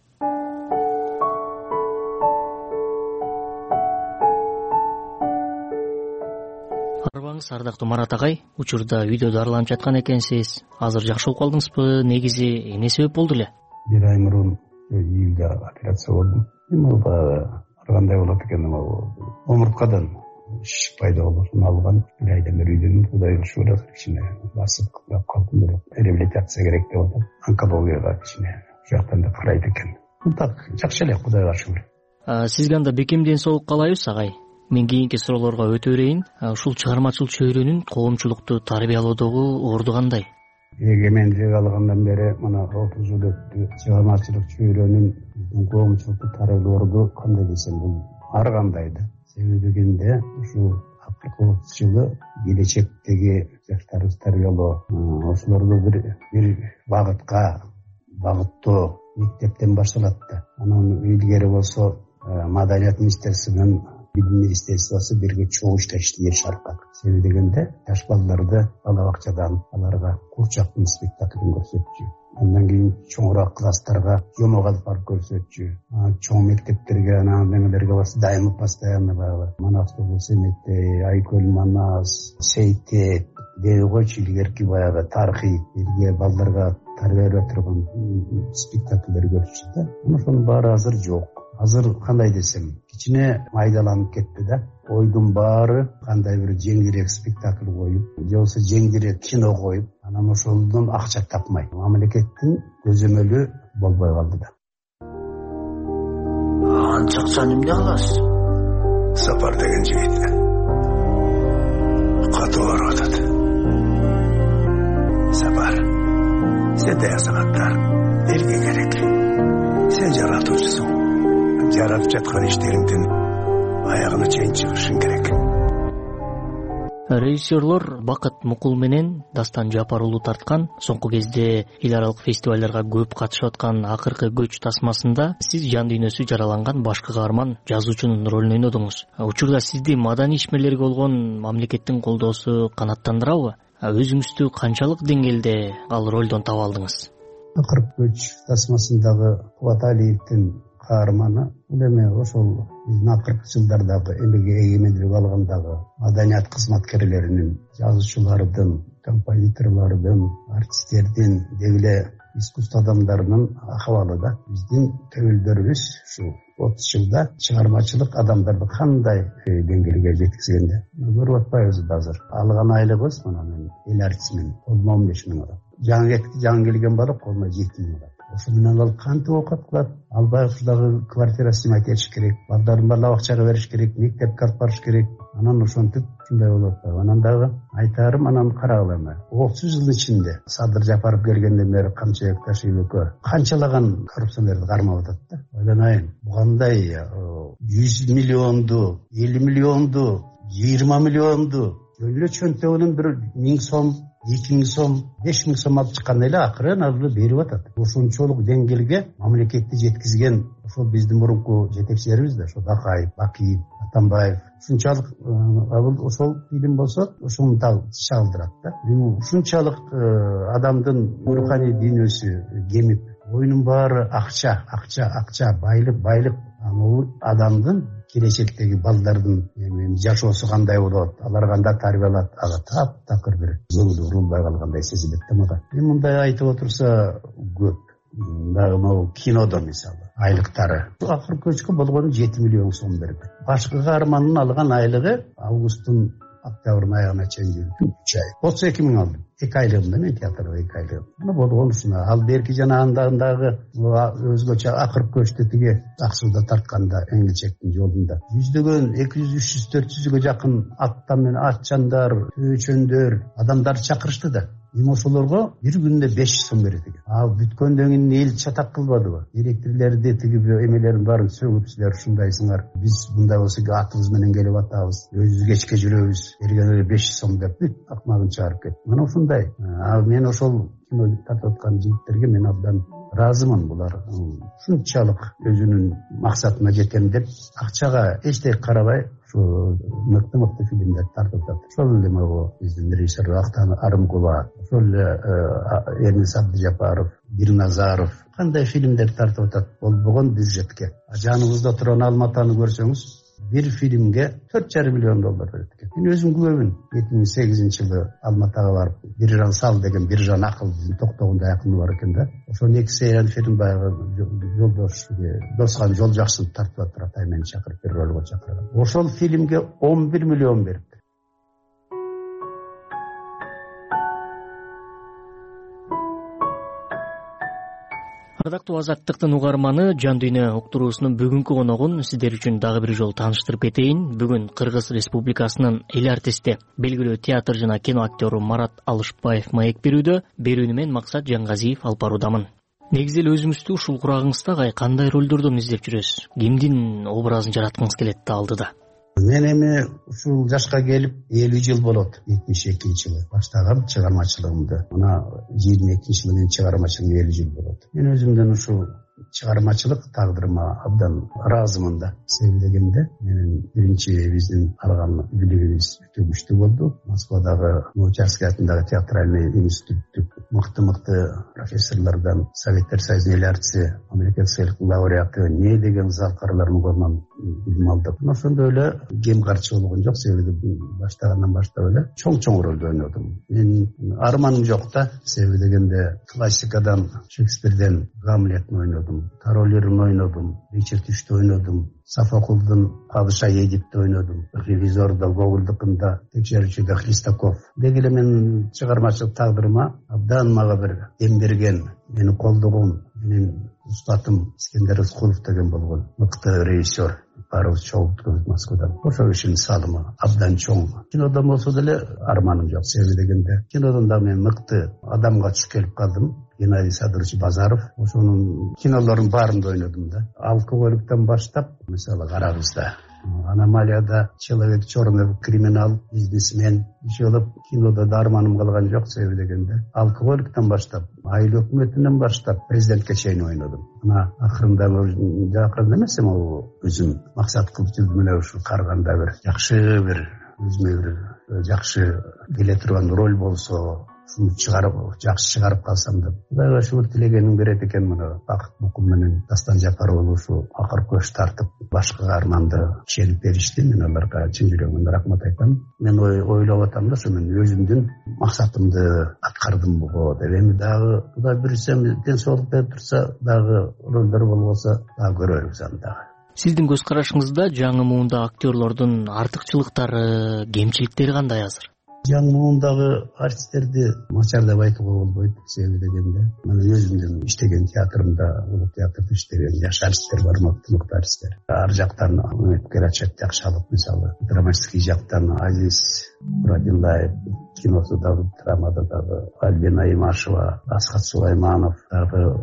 Арбаңыз ардактуу Марат агай, учурда үйдө дарыланып жаткан экенсиз. Азыр жакшы болуп калдыңызбы? Негизи эмне себеп болду эле? Bir ay murun iýilde operatsiya boldum. Bul da кандай болот экен, омурткадан шиш пайда болушун алган. Bir aydan beri үйдөн Кудайга шүгүр кичине басып калдым. Бирок реабилитация керек деп атат. Онкологияга кичине жактан да карайт экен. Так, жакшы эле, Кудайга шүгүр. Сизге анда бекемден соолук каалайбыз агай. Мен кийинки суроолорго өтө берейин. Ушул чыгармачыл чөйрөнүн коомчулукту тарбиялоодогу орду кандай? Эгемендик алгандан бери мына 30 жыл өттү. Чыгармачылык чөйрөнүн коомчулукту тарбиялоодо кандай десем, бул ар кандайдыр. Себеби дегенде ушул акыркы 30 жылы келечектеги жаштарыбызды тарбиялоо, ошолорду бир багытка багыттоо мектептен башталат да. Анан илгери болсо Маданият министерствосунун Билим министерствосу бирге чогуу иштешти аркак. Себеби дегенде жаш балдарды бала бакчадан аларга курчактын спектаклин көрсөтчү. Андан кийин чоңураак класстарга жомок алып барып көрсөтчү. Чоң мектептерге анан немелерге бас дайыма постоянно баягы Манас, Эметей, Айкөл, Манас, Сейтек, Дегойчу илгерки баягы тарыхый элге балдарга тарбиялап турган спектакльдер көрсөтчү да. Ошонун баары азыр жок. Азыр кандай десем, кичине майдаланып кетти да. Ойдун баары кандай бир жеңилирээк спектакль коюп, же болбосо жеңилирээк кино коюп, анан ошолдон акча тапмай. Мамлекеттин көзөмөлү болбой калды да. Анча акчаны эмне кыласыз? Сапар деген жигит катуу барып атат. Сапар, сен даясанаттар элге керек. Сен жаратуучусуң. Жаратып жаткан иштериңдин аягына чейин чыгышың керек. Режиссерлор Бакыт Мукул менен Дастан Жапар уулу тарткан соңку кезде эл аралык фестивалдарга көп катышып аткан акыркы көч тасмасында сиз жан дүйнөсү жараланган башкы каарман жазуучунун ролун ойнодуңуз. Учурда сизди маданий ишмерлерге болгон мамлекеттин колдоосу канааттандырабы? Өзүңүздү канчалык деңгээлде ал ролдон таба алдыңыз? Акыркы көч тасмасындагы Кубат Алиевдин каарманы бул эми ошол биздин акыркы жылдардагы элге эгемендүүлүк алгандагы маданият кызматкерлеринин, жазуучулардын, композиторлордун, артисттердин, дегеле искусство адамдарынын акыбалы да. Биздин төбөлдөрүбүз ушу 30 жылда чыгармачылык адамдарды кандай деңгээлге жеткизгенде көрүп атпайбыз да азыр. Алган айлыгыбыз мына мен эл артисимин, 15 000 эuro. Жаңы келген бала колуна 7 000 эuro. Ошо менен ал кантип окут кылат? Албай ушундагы квартира снимать этиш керек, балдарын бала бакчага бериш керек, мектепке алып барыш керек. Анан ошентип ушундай болуп атпайбы. Анан дагы айтарым, анан карагыла эми. 30 жыл ичинде Садыр Жапаров келгенден бери Камчыбек Ташибеков канчалаган коррупционерди кармап атат да. Ойлонайын, бугандай 100 миллионду, 50 миллионду, 20 миллионду өлө чөнтөгүнүн бир 1000 сом, 2000 сом, 5000 сом алып чыккан эле акырын алып берип атат. Ошончолук деңгээлге мамлекетти жеткизген ошол биздин мурунку жетекчилерибиз да, ошо Бакаев, Бакиев, Атамбаев. Ушунчалык ошол фильм болсо ошону да чагылдырат да. Ушунчалык адамдын руханий дүйнөсү кемип, ойунун баары акча, байлык. Бул адамдын келечектеги балдардын жашоосу кандай болот, алар кандай тарбиялат, ага таптакыр бир көңүл урулбай калгандай сезилет да мага. Мындай айтып отурса көп. Дагы могу кинодо мисалы айлыктары акыркы көчкө болгону 7 миллион сом берди. Башкы каармандын алган айлыгы августтун октябрдын аягына чейин 3 ай. 32 000 алдым. 2 айлыгымда мен театрда 2 айлыгым. Мына болгонусуна ал берки жанагындагы өзгөчө акыркы көчтө тиги Аксууда тартканда Эңилчектин жолунда 100дөгөн 200, 300, 400гө жакын аттан менен атчандар, өчөндөр адамдар чакырышты да. Эми ошолорго бир күндө 500 сом берет экен. Ал бүткөндөн кийин эл чатак кылбадыбы? Директорлорду тиги эмелерин баарын сөгүп, силер ушундайсыңар. Биз мындай болсо атыбыз менен келип атабыз. Өзүбүз кечке жүрөбүз. Берген эле 500 сом деп акмагын чыгарып кетти. Мына ушундай. Мен ошол кино тартып аткан жигиттерге мен абдан ыраазымын. Булар ушунчалык өзүнүн максатына жетем деп акчага эчтеке карабай мыкты фильмдер тартып атат. Ошол эле могу биздин режиссер Актан Арымкулова, ошол эле Эрмин Садыр Жапаров, Бирназаров кандай фильмдер тартып атат болбогон бюджетке. Жаныбызда турган Алматаны көрсөңүз, бир фильмге $4,5 миллион берет экен. Мен өзүм күбөмүн. 2008-жылы Алматага барып, Биржан Сал деген Биржан Акыл биздин Токтогунда якыны бар экен да. Ошол 2 сериялы фильм баягы жолдош Досхан Жолжаксын тартып атыр, атай мени чакырып бир ролго чакырган. Ошол фильмге 11 миллион берди. Ардактуу Азаттыктын угарманы, Жан дүйнө уктуруусунун бүгүнкү коногун сиздер үчүн дагы бир жолу тааныштырып кетейин. Бүгүн Кыргыз Республикасынын эл артисти, белгилүү театр жана кино актеру Марат Алышбаев маек берүүдө, берүүнү мен Максат Жаңгазиев алып баруудамын. Негизи эле өзүңүздү ушул курагыңызда кандай ролдордон издеп жүрөсүз? Кимдин образын жараткыңыз келет да алдыда? Мен эми ушул жашка келип 50 жыл болот. 72-жылы баштагам чыгармачылыгымды. Мына 22-жылы менин чыгармачылыгым 50 жыл болот. Мен өзүмдөн ушул чыгармачылык тагдырыма абдан ыраазымын да. Себеби дегенде менин биринчи биздин алган бийлигибиз өтө күчтүү болду. Москвадагы Новочеркий атындагы театральный институттук мыкты профессорлордон, Советтер Союзунун эл артиси, мамлекеттик сыйлыктын лауреаты не деген залкарлардын колунан билим алдык. Ошондо эле кем карчы болгон жок, себеби баштагандан баштап эле чоң ролду ойнодум. Менин арманым жок да, себеби дегенде классикадан, Шекспирден Гамлеттин ойнодум, Королерин ойнодум, Ричард Үчтү ойнодум, Софоклдун Падыша Эдипти ойнодум, ревизордо Гогольдукунда, текшерүүчүдө Хлестаков. Деги эле менин чыгармачылык тагдырыма абдан мага бир эм берген, мени колдогон менин устатым Искендер Рыскулов деген болгон мыкты режиссер. Барыбыз чогулттук Москвадан. Ошол ишин салымы абдан чоң. Кинодон болсо деле арманым жок. Себеби дегенде кинодон да мен мыкты адамга түшүп келип калдым. Геннадий Садырович Базаров. Ошонун кинолорунун баарында ойнодум да. Алкоголиктен баштап, мисалы карабызда Аномалияда человек черный, криминал, бизнесмен. Иши кинода да арманым калган жок, себеби дегенде алкоголиктен баштап, айыл өкмөтүнөн баштап президентке чейин ойнодум. Мына акырында эмес эми өзүм максат кылып жүрдүм эле ушу Карганда бир жакшы бир өзүмө бир жакшы келе турган роль болсо, шуну жакшы чыгарып калсам деп. Кудайга шүгүр тилегеним берет экен. Мына Бакыт Мукул менен Дастан Жапаров ушу акыр көч тартып башка каарманды чегип беришти. Мен аларга чын жүрөгүмдөн рахмат айтам. Мен ойлоп атам да, мен өзүмдүн максатымды аткардым го деп. Эми дагы Кудай буюрса, ден соолук берип турса, дагы ролдор болбосо дагы көрөрбүз аны дагы. Сиздин көз карашыңызда жаңы муунда актерлордун артыкчылыктары, кемчиликтери кандай азыр? Жаңы муундагы артисттерди начар деп айтууга болбойт. Себеби дегенде мен өзүмдүн иштеген театрымда, улук театрда иштеген жаш артисттер бар, мыкты артисттер. Ар жактан үмүткер Ачат Жакшалык, мисалы драматический жактан Азиз Мурадиллаев, киносу дагы, драмада дагы Альбина Имашева, Асхат Сулайманов, дагы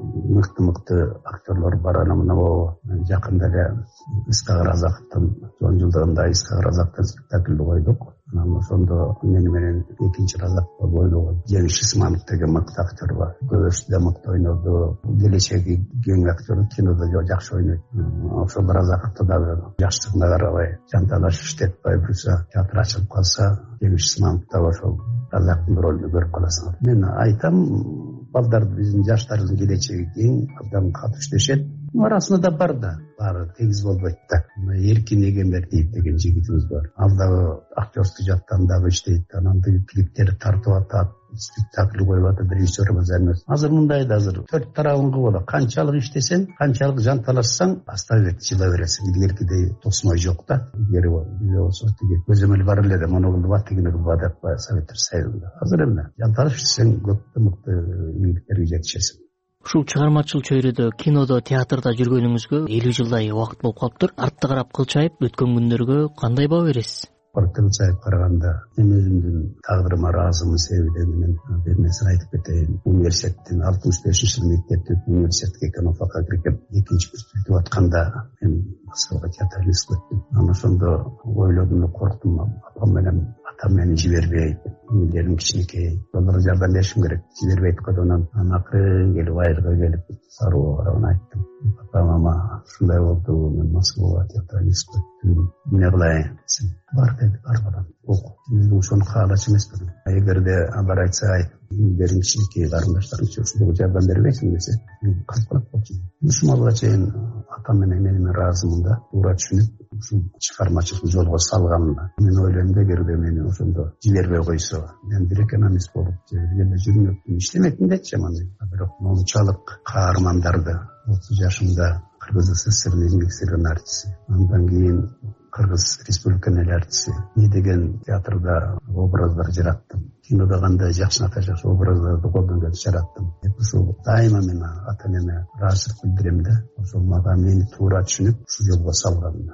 мыкты актерлор бар. Анамына жакында эле Исхак Разаковдун 10 жылдыгында Исхак Разаковдун спектакль койдук. Ошондо менен экинчи Разак ойлогон Жеңиш Исманов деген мыкты актер бар. Көбөсү мыкты ойноду. Келечеги кең актер, кинодо жакшы ойнойт. Ошол Разаковду дагы жаштыгына карабай, жанталашып иштетпей буюрса, театр ачылып калса, Жеңиш Исманов да ошол Разактын ролун көрүп каласың. Мен айтам, балдар биздин жаштардын келечеги кең, абдан катуу иштешет. Арасында да бар да, баары тегиз болбойт да. Эркин Эгембердиев деген жигитибиз бар. Ал дагы актерский жактан дагы иштейт. Анан клиптер тартып атат, спектакль коюп атат, режиссерыбыз эмес. Азыр мындай да, азыр төрт тарабың болот. Канчалык иштесең, канчалык жанталашсаң, оставить жыла бересиң. Илгеркидей тосмой жок да. Илгери болсо тиги көзөмөл бар эле да, мону кылдыба, тигини кылба деп Советтер Союзунда. Азыр эмне? Жанталашып иштесең, көптү мыкты ийгиликтерге жетишесиң. Ушул чыгармачыл чөйрөдө, кинодо, театрда жүргөнүңүзгө 50 жылдай убакыт болуп калыптыр. Артта карап кылчайып өткөн күндөргө кандай баа бересиз? Кылчайып караганда мен өзүмдүн тагдырыма ыраазымын. Себеби мен бир нерсени айтып кетейин. Университеттин 65-жылы мектепти университетке экономика киргем. Экинчи курс бүтүп атканда мен Москвага театрды иштеттим. Анан ошондо ойлодум да корктум. Апам менен атам мени жибербейт. Менин кичинекей. Олар жардам беришим керек. Жибербейт койдон анан акырын келип айылга келип Сарууга карап айттым. Папа, мама, ушундай болду. Мен Москвага театрды иштеттим. Эмне кылайын? Бар деди, бар балам. Оку. Мен ошону каалачу эмесмин. Эгерде алар айтса айт. Менин кичинекей карындаштарым ушуга жардам бербейсиң десе, мен калп калып болчумун. Ушул малга чейин атам менен мен ыраазымын да, туура түшүнүп, ушул чыгармачылык жолго салганына. Мен ойлойм да, эгерде мени ошондо жибербей койсо, мен бир экономист болуп, жерде жүрмөкмүн, иштемекмин дечи мен. Бирок мончалык каармандарды 30 жашымда Кыргыз СССРдин эмгек сиңирген артисти, андан кийин Кыргыз Республиканын эл артисти, не деген театрда образдар жараттым. Кинода кандай жакшы жакшы образдарды колдон келип жараттым. Ушул дайыма мен ата-энеме ыраазычылык билдирем да, ошол мага мени туура түшүнүп, ушул жолго салганына.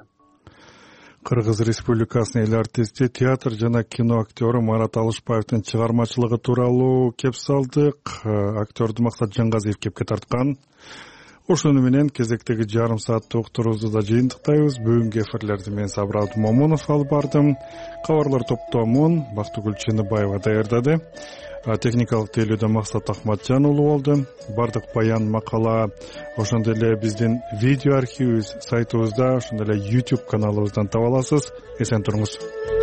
Кыргыз Республикасынын эл артисти, театр жана кино актеру Марат Алышбаевдин чыгармачылыгы тууралуу кеп салдык. Актерду Максат Жаңгазиев кепке тарткан. ошону менен кезектеги жарым сааттык уктуруубузду да жыйынтыктайбыз. Бүгүнкү эфирлерди мен Сабыр Момунов алып бардым. Кабарлар топтомун Бактыгүл Чыныбаева даярдады. Техникалык тейлөөдө Максат Ахматжан уулу болду. Бардык баян, макала ошондой эле биздин видео архивибиз сайтыбызда, ошондой эле YouTube каналыбыздан таба аласыз. Эсен туруңуз.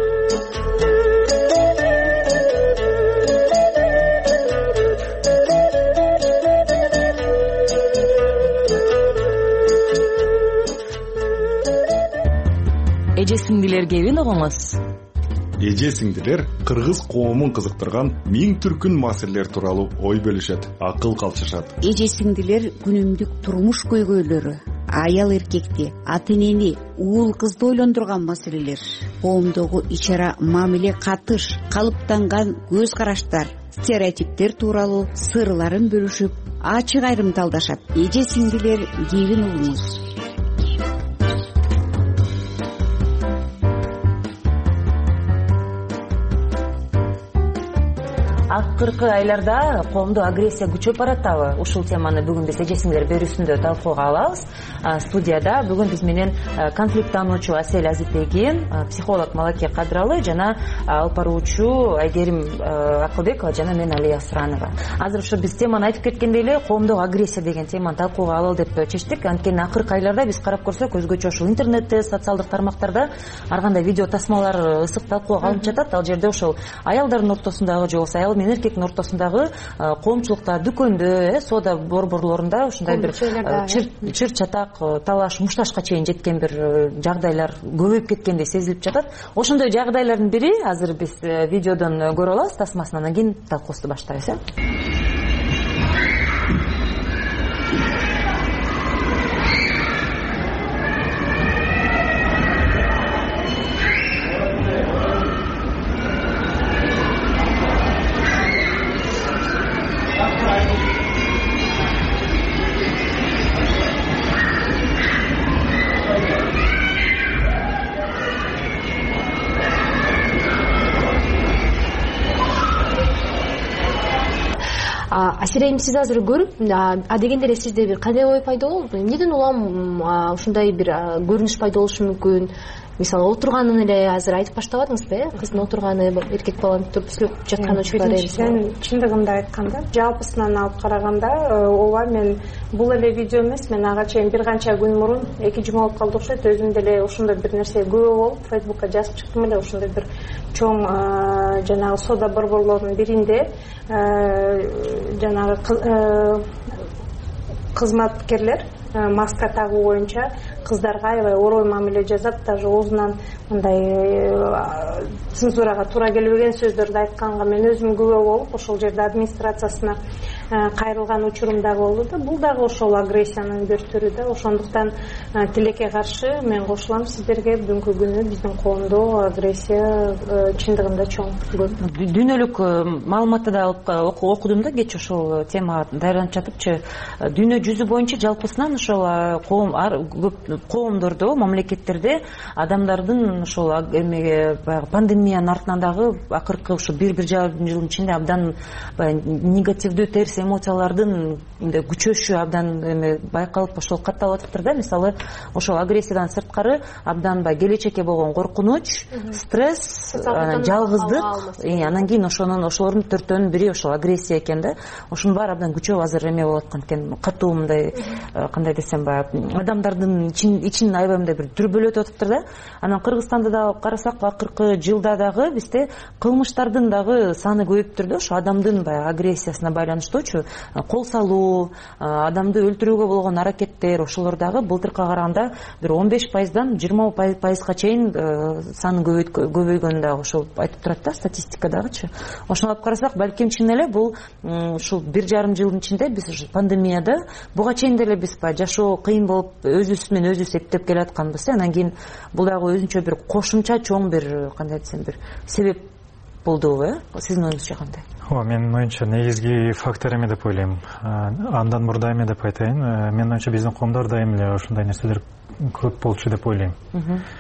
Эже сиңдилер кебин угуңуз. Эже сиңдилер кыргыз коомун кызыктырган миң түркүн маселелер тууралуу ой бөлүшөт, акыл калчышат. Эже сиңдилер күнүмдүк турмуш көйгөйлөрү, аял эркекти, ата энени, уул кызды ойлондурган маселелер, коомдогу ич-ара мамиле, катыш, калыптанган көз караштар, стереотиптер тууралуу сырларын бөлүшүп, ачык айрым талдашат. Эже сиңдилер кебин угуңуз. Акыркы айларда коомдо агрессия күчөп баратабы? Ушул теманы бүгүн биз эже сиңдилер берүүсүндө талкууга алабыз. Студияда бүгүн биз менен конфликттануучу Асель Азитбегин, психолог Малаке Кадыралы жана алып баруучу Айгерим Акылбекова жана мен Алия Суранова. Азыр ушу биз теманы айтып кеткендей эле коомдогу агрессия деген теманы талкууга алалы деп чечтик. Анткени акыркы айларда биз карап көрсөк, өзгөчө ушул интернетте, социалдык тармактарда ар кандай видео тасмалар ысык талкууга алынып жатат. Ал жерде ошол аялдардын ортосундагы же болбосо аял менен эркектин ортосундагы коомчулукта, дүкөндө, соода борборлорунда ушундай бир чыр чатак, талаш, мушташка чейин жеткен бир жагдайлар көбөйүп кеткендей сезилип жатат. Ошондой жагдайлардын бири азыр биз видеодон көрө алабыз, тасмасын, анан кийин талкуубузду баштайбыз. Асирайым, сиз азыр көрүп, дегенде сизде бир кандай ой пайда болду? Эмнеден улам ушундай бир көрүнүш пайда болушу мүмкүн? Мисалы, отурганын эле азыр айтып баштабадыңызбы, кыздын отурганы, эркек баланын туруп сүйлөп жаткан учурлар. Мен чындыгында айтканда, жалпысынан алып караганда, ооба, мен бул эле видео эмес, мен ага чейин бир канча күн мурун, 2 жума болуп калды окшойт, өзүм деле ошондой бир нерсе күбө болуп, Фейсбукка жазып чыктым эле, ошондой бир чоң жанагы соода борборлорунун биринде жанагы кызматкерлер маска тагуу боюнча кыздарга аябай орой мамиле жасап, даже оозунан мындай цензурага туура келбеген сөздөрдү айтканга мен өзүм күбө болуп, ошол жерде администрациясына кайрылган учурум дагы болду да. Бул дагы ошол агрессиянын бир түрү да. Ошондуктан тилекке каршы мен кошулам сиздерге. Бүгүнкү күнү биздин коомдо агрессия чындыгында чоң көп. Дүйнөлүк маалыматты да алып окудум да, кеч ошол тема даярданып жатыпчы. Дүйнө жүзү боюнча жалпысынан ошол коомдордо, мамлекеттерде адамдардын ошол пандемиянын артынан дагы акыркы ушу 1-1,5 жылдын ичинде абдан негативдүү терс эмоциялардын күчөшү абдан байкалып, ошол катталып атыптыр да. Мисалы, ошол агрессиядан сырткары абдан келечекке болгон коркунуч, стресс, жалгыздык, анан кийин ошолордун төртөөнүн бири ошол агрессия экен да. Ошонун баары абдан күчөп азыр эме болуп аткан экен, катуу мындай кандай десем, адамдардын ичин аябай мындай бир дүрбөлөтүп атыптыр да. Анан Кыргызстанды да карасак, акыркы жылда дагы бизде кылмыштардын дагы саны көбөйүптүр да. Ошо адамдын агрессиясына байланыштуучу кол салуу, адамды өлтүрүүгө болгон аракеттер, ошолор дагы былтыркыга караганда бир 15%дан 20%га чейин саны көбөйгөнүн дагы ошол айтып турат да, статистикадагычы. Ошону алып карасак, балким чын эле бул ушул 1,5 жылдын ичинде биз ушу пандемияда буга чейин деле биз жашоо кыйын болуп өзүбүз менен өзүбүз эптеп келатканбыз. Анан кийин бул дагы өзүнчө бир кошумча чоң бир кандай десем бир себеп болдубу? Сиздин оюңузча кандай? Менин оюмча негизги фактор эме деп ойлойм. Андан мурда эме деп айтайын. Менин оюмча биздин коомдор дайым эле ошондой нерселер көп болчу деп ойлойм.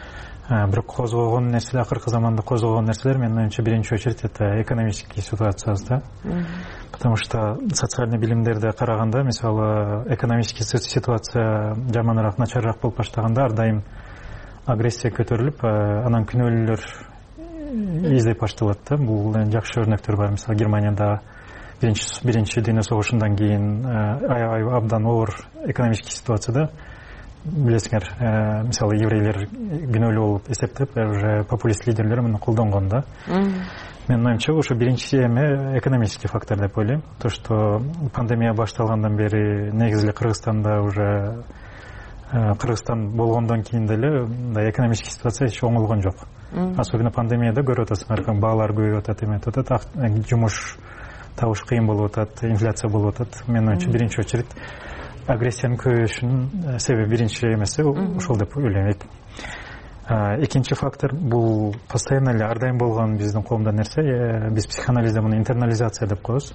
бирок козгогон нерселер, акыркы заманда козгогон нерселер менин оюмча биринчи очередь это экономический ситуациябыз да. Потому что социальный билимдерди караганда, мисалы, экономический ситуация жаманыраак, начарыраак болуп баштаганда ар дайым агрессия көтөрүлүп, анан күнөөлөр издеп башталат да. Бул жакшы өрнөктөр бар. Мисалы, Германияда биринчи дүйнө согушундан кийин абдан оор экономический ситуацияда, билесиңер, мисалы, еврейлер күнөөлүү болуп эсептеп, уже популист лидерлер муну колдонгон да. Менин оюмча, ошо биринчи эме экономический фактор деп ойлойм. То, что пандемия башталгандан бери негизи эле Кыргызстанда уже Кыргызстан болгондон кийин деле экономический ситуация эч оңолгон жок. Особенно пандемияда көрүп атасыңар, баалар көбөйүп атат, эметип атат, жумуш табыш кыйын болуп атат, инфляция болуп атат. Менин оюмча биринчи очередь агрессиянын көбөйүшүнүн себеби биринчи эмеси ошол деп ойлойм. Экинчи фактор бул постоянно эле ар дайым болгон биздин коомдо нерсе, биз психоанализде муну интернализация деп коебуз.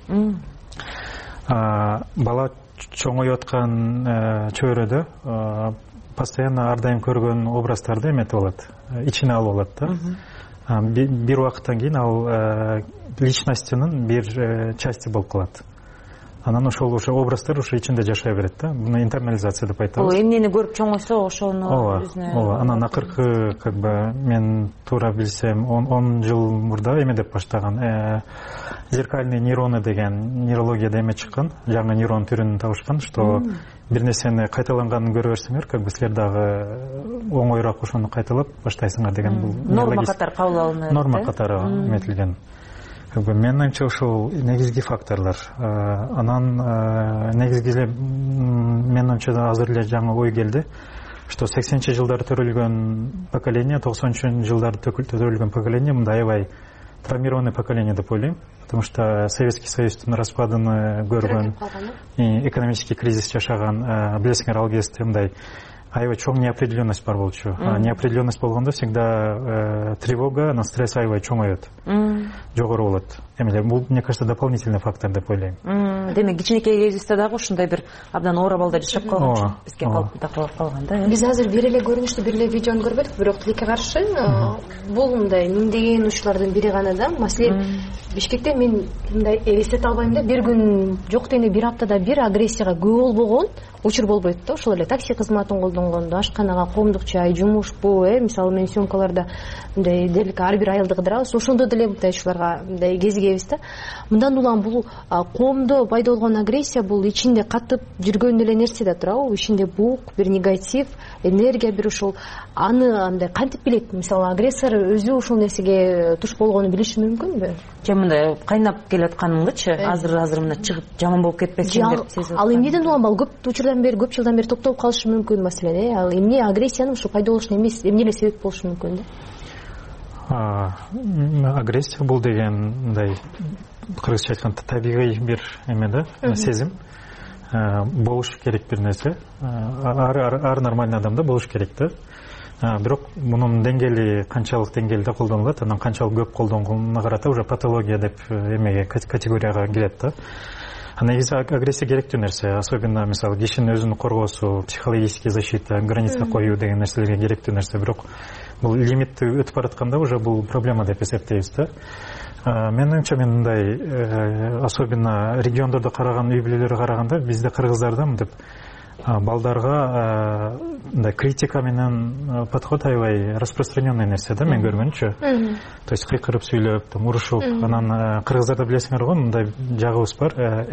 Бала чоңоюп аткан чөйрөдө постоянно ар дайым көргөн образдарды эметип алат, ичине алып алат да. Бир убакыттан кийин ал личностунун бир части болуп калат. Анан ошол образдар ошо ичинде жашай берет да. Буну интернализация деп айтабыз. Бул эмнени көрүп чоңойсо ошону өзүнө. Ооба. Анан акыркы, мен туура билсем, 10 жыл мурда эме деп баштаган. Зеркальные нейроны деген нейрологияда эме чыккан, жаңы нейрон түрүн табышкан, что бир нерсени кайталанганын көрө берсеңер, силер дагы оңоюраак ошону кайталап баштайсыңар деген бул норма катары кабыл алынат. Норма катары эметилген. Менин оюмча ошол негизги факторлор. Анан негизги эле менин оюмча азыр эле жаңы ой келди, что 80-чи жылдары төрөлгөн поколение, 90-чи жылдары төрөлгөн поколение мындай аябай травмированный поколение деп ойлойм. Потому что Советский Союздун распадын көргөн, экономический кризис жашаган, билесиңер, ал кезде мындай аябай чоң неопределенность бар болчу. Неопределенность болгондо всегда тревога, анан стресс аябай чоңоет, жогору болот. Бул, мне кажется, дополнительный фактор деп ойлойм. Демек, кичинекей кезибизде дагы ушундай бир абдан оор абалдар жашап калган, бизге калып калган да. Биз азыр бир эле көрүнүштү, бир эле видеону көрбөдүк, бирок тилекке каршы бул мындай миңдеген учурлардын бири гана да. Маселен, Бишкекте мен мындай элестете албайм да, бир күн жок дегенде бир аптада бир агрессияга күбө болбогон учур болбойт да. Ошол эле такси кызматын колдонгондо, ашканага коомдук чай, жумушпу, мисалы мен съемкаларда мындай дерлик ар бир аялды кыдырабыз, ошондо деле мындай учурларга мындай кезигебиз да. Мындан улам бул коомдо пайда болгон агрессия бул ичинде катып жүргөн эле нерсе да туурабы? Ичинде бук, бир негатив, энергия, бир ушул аны андай кантип билет? Мисалы агрессор өзү ушул нерсеге туш болгонун билиши мүмкүнбү? Же мындай кайнап келатканыңдычы, азыр мына чыгып жаман болуп кетпесин деп сезип. Ал эмнеден улам ал көп учурдан бери, көп жылдан бери токтоп калышы мүмкүн маселе? Ал эмне агрессиянын ушу пайда болушуна эмес, эмне эле себеп болушу мүмкүн да? Агрессия бул деген мындай кыргызча айтканда табигый бир эме да, сезим. Болуш керек бир нерсе. Ар нормальный адамда болуш керек да. Бирок мунун деңгээли канчалык деңгээлде колдонулат, анан канчалык көп колдонгонуна карата уже патология деп эмеге категорияга кирет да. Негизи агрессия керектүү нерсе, особенно мисалы кишинин өзүн коргоосу, психологический защита, граница коюу деген нерселерге керектүү нерсе. Бирок бул лимитти өтүп баратканда уже бул проблема деп эсептейбиз да. Менин оюмча, мындай особенно региондордо караган, үй бүлөлөргө караганда бизде кыргыздарда мынтип балдарга мындай критика менен подход аябай распространенный нерсе да, мен көргөнчү. То есть кыйкырып сүйлөп, урушуп, анан кыргыздарда билесиңер го, мындай жагыбыз бар,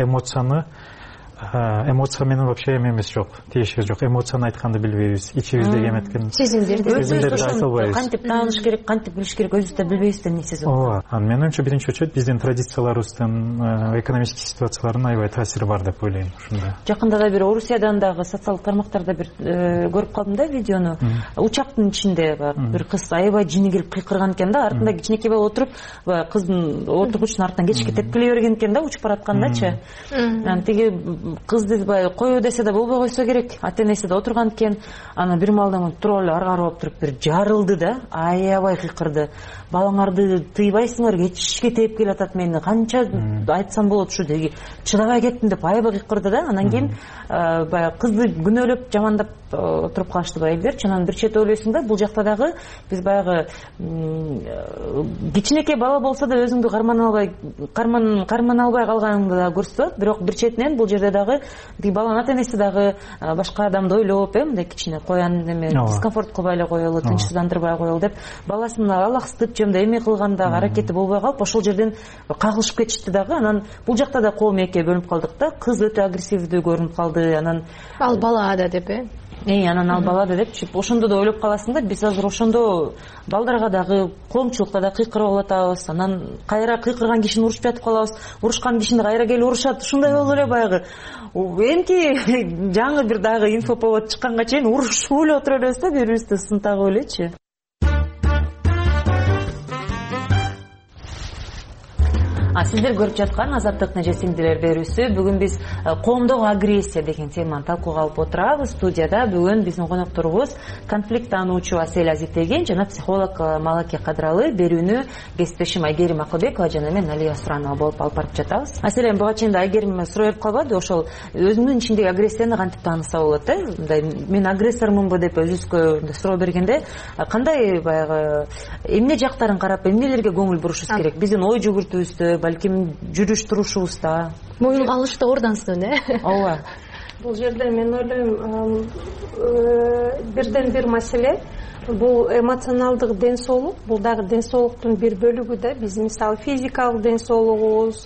эмоция менен вообще эмес жок, тиешибиз жок. Эмоцияны айтканды билбейбиз, ичибиздеги эметкен сезимдерди айта албайбыз. Кантип тааныш керек, кантип билиш керек, өзүбүз да билбейбиз да эмне сезип атат. Ооба, менин оюмча биринчи очередь биздин традицияларыбыздын экономический ситуацияларынын аябай таасири бар деп ойлойм ушунда. Жакында да бир Орусиядан дагы социалдык тармактарда бир көрүп калдым да видеону. Учактын ичинде бир кыз аябай жини келип кыйкырган экен да, артында кичинекей бала отуруп, кыздын ортогучунун артынан кетишке тепкилей берген экен да, учуп бараткандачы. Тиги кызды баягы коё десе да болбой койсо керек. Ата энеси да отурган экен. Анан бир малдан туруп эле ары карап туруп бир жарылды да, аябай кыйкырды. Балаңарды тыйбайсыңар, кетишке тээп келатат мени. Канча айтсам болот ушу деги. Чыдабай кеттим деп аябай кыйкырды да. Анан кийин баягы кызды күнөөлөп жамандап отуруп калышты элдерчи. Анан бир чет ойлойсуң да, бул жакта дагы биз баягы кичинекей бала болсо да өзүңдү карман албай калганыңды да көрсөтөт. Бирок бир четинен бул жерде дагы баланын ата энеси дагы башка адамды ойлоп, мындай кичине коян эме дискомфорт кылбай эле коелу, тынчсыздандырбай коелу деп баласын алаксытып же мындай эме кылганда аракети болбой калып, ошол жерден кагылышып кетишти дагы. Анан бул жакта да коом экиге бөлүнүп калдык да. Кыз өтө агрессивдүү көрүнүп калды. Анан ал бала да деп анан ал бала да депчи. Ошондо да ойлоп каласың да, биз азыр ошондо балдарга дагы коомчулукта да кыйкырып алатабыз. Анан кайра кыйкырган кишини урушуп жатып калабыз. Урушкан кишини кайра келип урушат. Ушундай болуп эле баягы эмки жаңы бир дагы инфоповод чыкканга чейин урушуп эле отура беребиз да, бири-бирибизди сын тагып элечи. Сиздер көрүп жаткан Азаттыктын жесиңдилер берүүсү. Бүгүн биз коомдогу агрессия деген теманы талкууга алып отурабыз. Студияда бүгүн биздин конокторубуз конфликт таануучу Асель Азитеген жана психолог Малаке Кадыралы, берүүнү кесиптешим Айгерим Акылбекова жана мен Алия Суранова болуп алып барып жатабыз. Асель, буга чейин Айгерим суроо берип калбады, ошол өзүнүн ичиндеги агрессияны кантип тааныса болот, мындай мен агрессормунбу деп өзүбүзгө суроо бергенде кандай баягы эмне жактарын карап, эмнелерге көңүл бурушубуз керек? Биздин ой жүгүртүүбүздө, балким жүрүш турушубузда, моюнга алышта ордансың, ооба. Бул жерде мен ойлойм, бирден бир маселе бул эмоционалдык ден соолук. Бул дагы ден соолуктун бир бөлүгү да. Биз мисалы физикалык ден соолугубуз,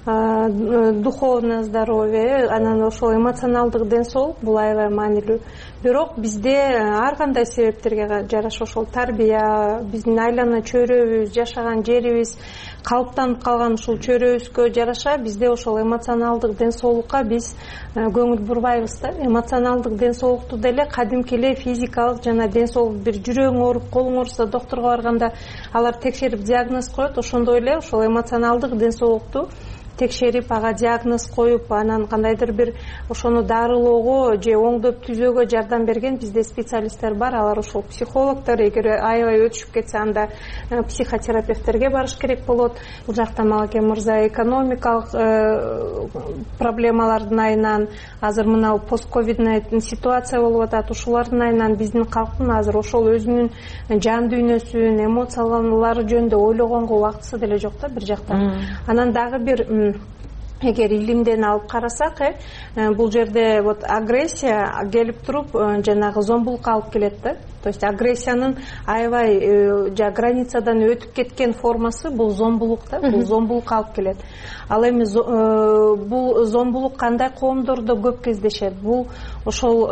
духовное здоровье, анан ошол эмоционалдык ден соолук бул аябай маанилүү. Бирок бизде ар кандай себептерге жараша ошол тарбия, биздин айлана чөйрөбүз, жашаган жерибиз, калыптанып калган ушул чөйрөбүзгө жараша бизде ошол эмоционалдык ден соолукка биз көңүл бурбайбыз да. Эмоционалдык ден соолукту деле кадимки эле физикалык жана ден соолук, бир жүрөгүң ооруп, колуң ооруса доктурга барганда алар текшерип диагноз коет, ошондой эле ошол эмоционалдык ден соолукту текшерип, ага диагноз коюп, анан кандайдыр бир ошону дарылоого же оңдоп түзөөгө жардам берген бизде специалисттер бар. Алар ошол психологдор, эгер аябай өтүшүп кетсе анда психотерапевттерге барыш керек болот. Бул жакта Малаке мырза экономикалык проблемалардын айынан, азыр мына постковидный ситуация болуп атат, ушулардын айынан биздин калктын азыр ошол өзүнүн жан дүйнөсүн, эмоциялары жөнүндө ойлогонго убактысы деле жок да бир жактан. Анан дагы бир эгер илимден алып карасак, бул жерде вот агрессия келип туруп жанагы зомбулукка алып келет да. То есть агрессиянын аябай границадан өтүп кеткен формасы бул зомбулук да, бул зомбулукка алып келет. Ал эми бул зомбулук кандай коомдордо көп кездешет? Бул ошол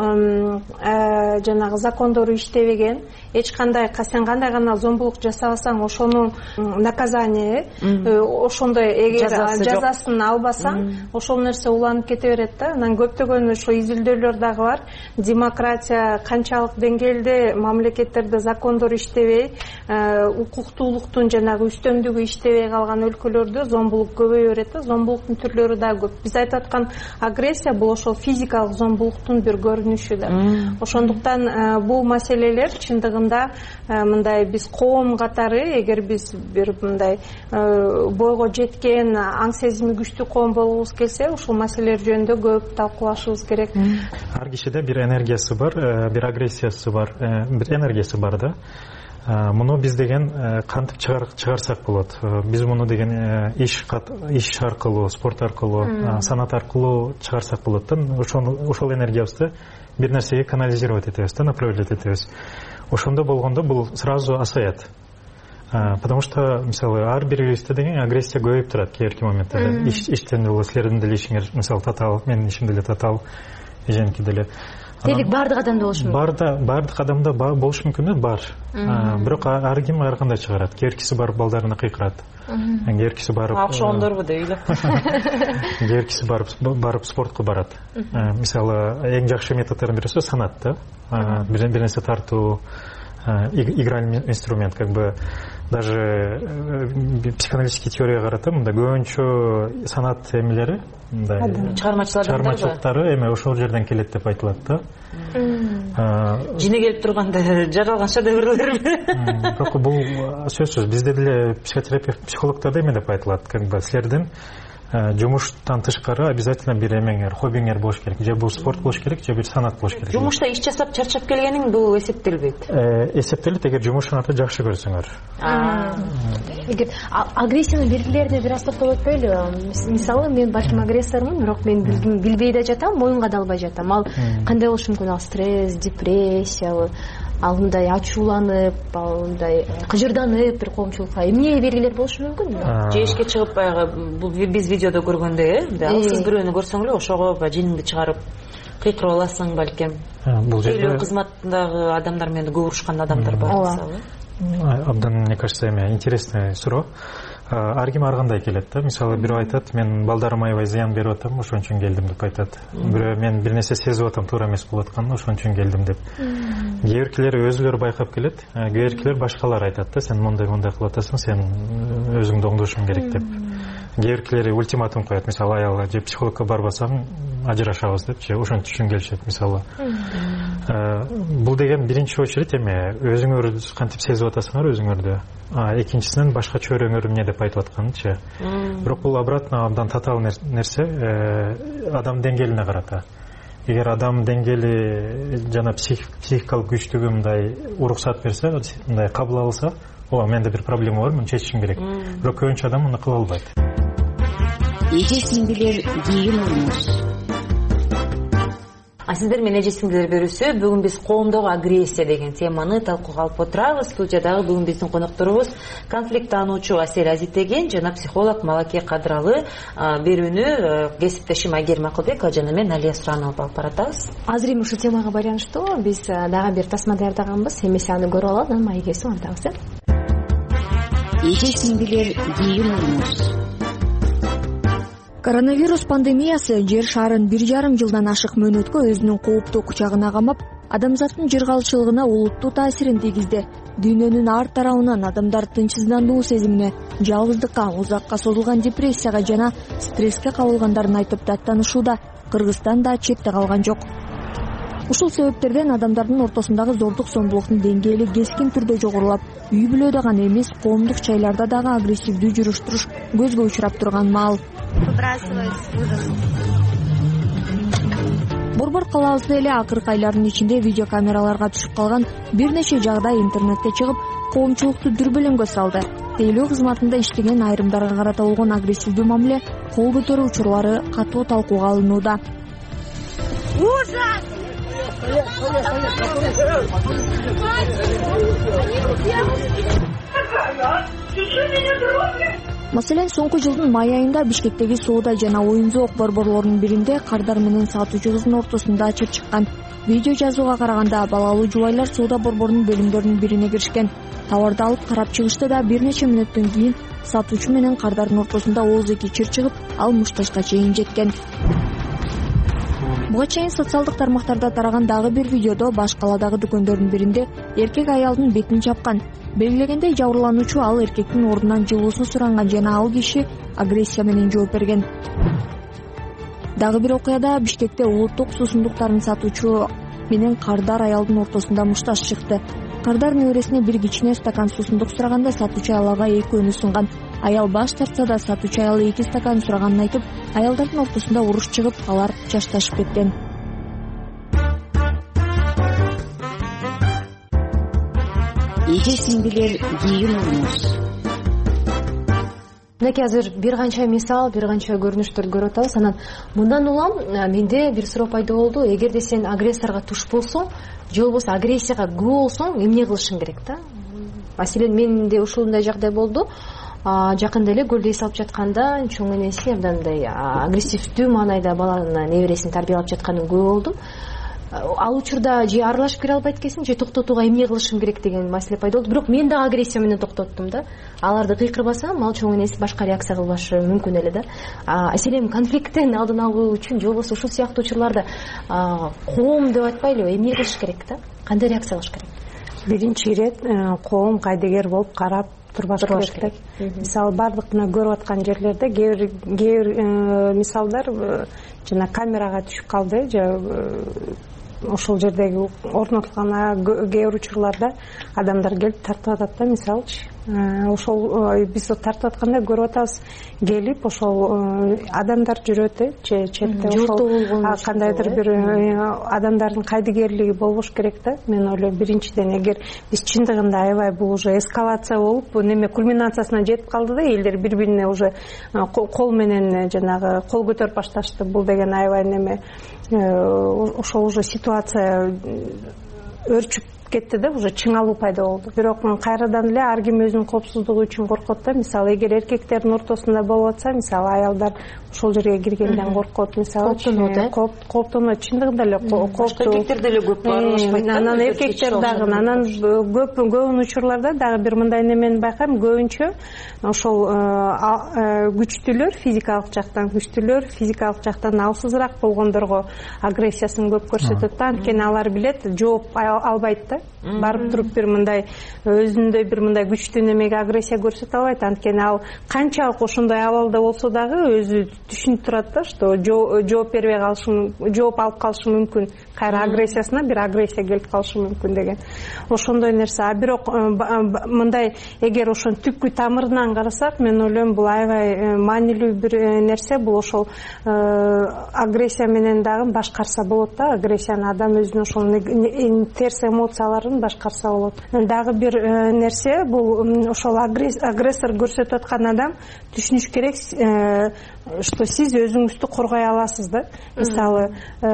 жанагы закондору иштебеген, эч кандай сен кандай гана зомбулук жасабасаң ошону наказание, ошондой эгер жазасын албасаң, ошол нерсе уланып кете берет да. Анан көптөгөн ошо изилдөөлөр дагы бар. Демократия канчалык деңгээлде мамлекеттерде закондор иштебей, укуктуулуктун жанагы үстөмдүгү иштебей калган өлкөлөрдө зомбулук көбөйө берет да. Зомбулуктун түрлөрү да көп. Биз айтып аткан агрессия бул ошол физикалык зомбулуктун бир көрүнүшү да. Ошондуктан бул маселелер чындыгында мындай биз коом катары, эгер биз бир мындай бойго жеткен, аң сезими күчтүү коом болгубуз келсе, ушул маселелер жөнүндө көп талкуулашыбыз керек. Ар кишиде бир энергиясы бар, бир агрессиясы бар, бир энергиясы бар да. Муну биз деген кантип чыгарсак болот? Биз муну деген иш аркылуу, спорт аркылуу, санат аркылуу чыгарсак болот да. Ошол энергиябызды бир нерсеге канализировать этебиз да, направлять этебиз. Ошондо болгондо бул сразу асаят. Потому что, мисалы, ар бирибизде деген агрессия көбөйүп турат кээинки моментте. Иштен деле, силердин деле ишиңер, мисалы, татаал, менин ишим деле татаал, эженики деле. Делик бардык адамда болушу мүмкүн. Бардык адамда болушу мүмкүн бар. Бирок ар ким ар кандай чыгарат. Кээинкиси барып балдарына кыйкырат. Кээинкиси барып окшогондорбу дейли. Кээинкиси барып спортко барат. Мисалы, эң жакшы методдордун бирөөсү санат да. Бир нерсе тартуу, игральный инструмент, как бы даже психоаналитический теорияга карата мында көбүнчө санат эмелери мындай чыгармачылыктары эме ошол жерден келет деп айтылат да. Жине келип турганда жаралган шедеврлерби? Бирок бул сөзсүз бизде деле психотерапевт, психологдор эме деп айтылат, как бы силердин жумуштан тышкары обязательно бир эмеңер, хоббиңер болуш керек. Же бул спорт болуш керек, же бир санат болуш керек. Жумушта иш жасап чарчап келгениң бул эсептелбейт. Эсептелет эгер жумушуңарды жакшы көрсөңөр. Эгер агрессиянын белгилерине бир аз токтолуп өтпөйлү. Мисалы мен балким агрессормун, бирок мен билбей да жатам, моюнга да албай жатам. Ал кандай болушу мүмкүн? Ал стресс, депрессия, ал мындай ачууланып, ал мындай кыжырданып бир коомчулукка эмне белгилер болушу мүмкүн? Же ишке чыгып баягы бул биз видеодо көргөндөй, ал сиз бирөөнү көрсөң эле ошого жиниңди чыгарып кыйкырып аласың балким. Бул жерде кызматтагы адамдар менен көп урушкан адамдар бар мисалы. Абдан, мне кажется, интересный суроо. Ар ким ар кандай келет да. Мисалы бирөө айтат, мен балдарыма аябай зыян берип атам, ошон үчүн келдим деп айтат. Бирөө мен бир нерсе сезип атам, туура эмес болуп атканын, ошон үчүн келдим деп. Кээ биркилер өзүлөрү байкап келет, кээ биркилер башкалар айтат да, сен мындай кылып атасың, сен өзүңдү оңдошуң керек деп. Кээ биркилери ультиматум коет, мисалы аялга же психологко барбасаң ажырашабыз деп, же ошон үчүн келишет мисалы. Бул деген биринчи очередь эме өзүңөр кантип сезип атасыңар өзүңөрдү. Экинчисинен башка чөйрөңөр эмне деп айтып атканычы. Бирок бул обратно абдан татаал нерсе, адам деңгээлине карата. Эгер адам деңгээли жана психикалык күчтүгү мындай уруксат берсе, мындай кабыл алса, ооба менде бир проблема бар, муну чечишим керек. Бирок көбүнчө адам муну кыла албайт. Эже сиңдилер кийин урмуз. Сиздер менен эже сиңдилер берүүсү бүгүн биз коомдогу агрессия деген теманы талкууга алып отурабыз. Студиядагы бүгүн биздин конокторубуз конфликт таануучу Асель Азитеген жана психолог Малаке Кадыралы. Берүүнү кесиптешим Айгерим Акылбек жана мен Алия Суранова алып баратабыз. Азыр эми ушул темага байланыштуу биз дагы бир тасма даярдаганбыз. Эмесе аны көрүп алалы, анан маегесин антабыз. Эже сиңдилер кийин урмуз. Коронавирус пандемиясы жер шарын 1,5 жылдан ашык мөөнөткө өзүнүн кооптуу кучагына камап, адамзаттын жыргалчылыгына олуттуу таасирин тийгизди. Дүйнөнүн ар тарабынан адамдар тынчсыздандуу сезимине, жалгыздыкка, узакка созулган депрессияга жана стресске кабылгандарын айтып даттанышууда. Кыргызстан да четте калган жок. Ушул себептерден адамдардын ортосундагы зордук зомбулуктун деңгээли кескин түрдө жогорулап, үй бүлөдө гана эмес, коомдук чайларда дагы агрессивдүү жүрүш-туруш көзгө учурап турган маал. Борбор калаабызда эле акыркы айлардын ичинде видеокамераларга түшүп калган бир нече жагдай интернетке чыгып, коомчулукту дүрбөлөңгө салды. Тейлөө кызматында иштеген айрымдарга карата болгон агрессивдүү мамиле кол көтөрүү учурлары катуу талкууга алынууда. Ужас! Маселен, соңку жылдын май айында Бишкектеги соода жана оюн-зоок борборлорунун биринде кардар менен сатуучу кыздын ортосунда ачып чыккан. Видео жазууга караганда балалуу жубайлар соода борборунун бөлүмдөрүнүн бирине киришкен. Товарды алып карап чыгышты да бир нече мүнөттөн кийин сатуучу менен кардардын ортосунда ооз-эки чыр чыгып, ал мушташка чейин жеткен. Буга чейин социалдык тармактарда тараган дагы бир видеодо баш каладагы дүкөндөрдүн биринде эркек аялдын бетин чапкан. Белгилегендей жабырлануучу ал эркектин ордунан жылуусун суранган жана ал киши агрессия менен жооп берген. Дагы бир окуяда Бишкекте улуттук суусундуктарын сатуучу менен кардар аялдын ортосунда мушташ чыкты. Кардар небересине бир кичине стакан суусундук сураганда сатуучу аялга экөөнү сунган. Аял баш тартса да сатуучу аял 2 стакан сураганын айтып, аялдардын ортосунда уруш чыгып, алар жашташып кеткен. Эже сиңдилер кийин урмуз. Мынакей азыр бир канча мисал, бир канча көрүнүштөрдү көрүп атабыз. Анан мындан улам менде бир суроо пайда болду. Эгерде сен агрессорго туш болсоң, же болбосо агрессияга күбө болсоң, эмне кылышың керек да? Маселен, менде ушундай жагдай болду. Жакында эле көлдө эс алып жатканда чоң энеси абдандай агрессивдүү маанайда баланын небересин тарбиялап жатканын күбө болдум. Ал учурда же аралашып кире албайт экенсиң, же токтотууга эмне кылышым керек деген маселе пайда болду. Бирок мен дагы агрессия менен токтоттум да. Аларды кыйкырбасам, ал чоң энеси башка реакция кылбашы мүмкүн эле да. Эселем конфликттин алдын алуу үчүн же болбосо ушул сыяктуу учурларда коом деп айтпайлыбы, эмне кылыш керек да? Кандай реакция кылыш керек? биринчи ирет коом кайдыгер болуп карап турбаш керек да. Мисалы бардык мына көрүп аткан жерлерде кээ бир мисалдар жана камерага түшүп калды же ошол жердеги орнотулган кээ бир учурларда адамдар келип тартып атат да, мисалычы ошол биз тартып атканда көрүп атабыз, келип ошол адамдар жүрөт четте, ошол кандайдыр бир адамдардын кайдыгерлиги болбош керек да. Мен ойлойм биринчиден эгер биз чындыгында аябай бул уже эскалация болуп неме кульминациясына жетип калды да, элдер бири бирине уже кол менен жанагы кол көтөрүп башташты, бул деген аябай неме ошол уже ситуация өрчүп кетти да, уже чыңалуу пайда болду. Бирок кайрадан эле ар ким өзүнүн коопсуздугу үчүн коркот да. Мисалы эгер эркектердин ортосунда болуп атса, мисалы аялдар ошол жерге киргенден коркот, мисалы кооптонот, чындыгында эле кооптуу. Эркектер деле көп аралашпайт да. Анан эркектер дагы, анан көбүн учурларда дагы бир мындай немени байкайм, көбүнчө ошол күчтүүлөр, физикалык жактан алсызыраак болгондорго агрессиясын көп көрсөтөт да. Анткени алар билет, жооп албайт да. Барып туруп бир мындай өзүндөй бир мындай күчтүү немеге агрессия көрсөтө албайт. Анткени ал канчалык ошондой абалда болсо дагы өзү түшүнүп турат да, что жооп бербей калышы, жооп алып калышы мүмкүн, кайра агрессиясына бир агрессия келип калышы мүмкүн деген ошондой нерсе. А бирок мындай эгер ошонун түпкү тамырынан карасак, мен ойлойм бул аябай маанилүү бир нерсе. Бул ошол агрессия менен дагы башкарса болот да. Агрессияны адам өзүнүн ошол терс эмоцияларын башкарса болот. Дагы бир нерсе бул ошол агрессор көрсөтүп аткан адам түшүнүш керек, что сиз өзүңүздү коргой аласыз да. Мисалы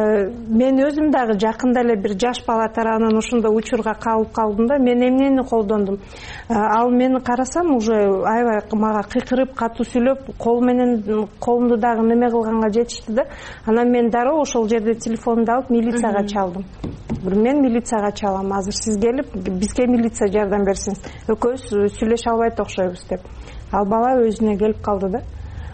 мен өзүм дагы жакында эле бир жаш бала тарабынан ошондой учурга кабылып калдым да. Мен эмнени колдондум? Ал мени карасам уже аябай мага кыйкырып, катуу сүйлөп, колумду дагы неме кылганга жетишти да. Анан мен дароо ошол жерде телефонумду алып милицияга чалдым. Мен милицияга чалам, азыр сиз келип бизге милиция жардам берсиңиз, экөөбүз сүйлөшө албайт окшойбуз деп. Ал бала өзүнө келип калды да.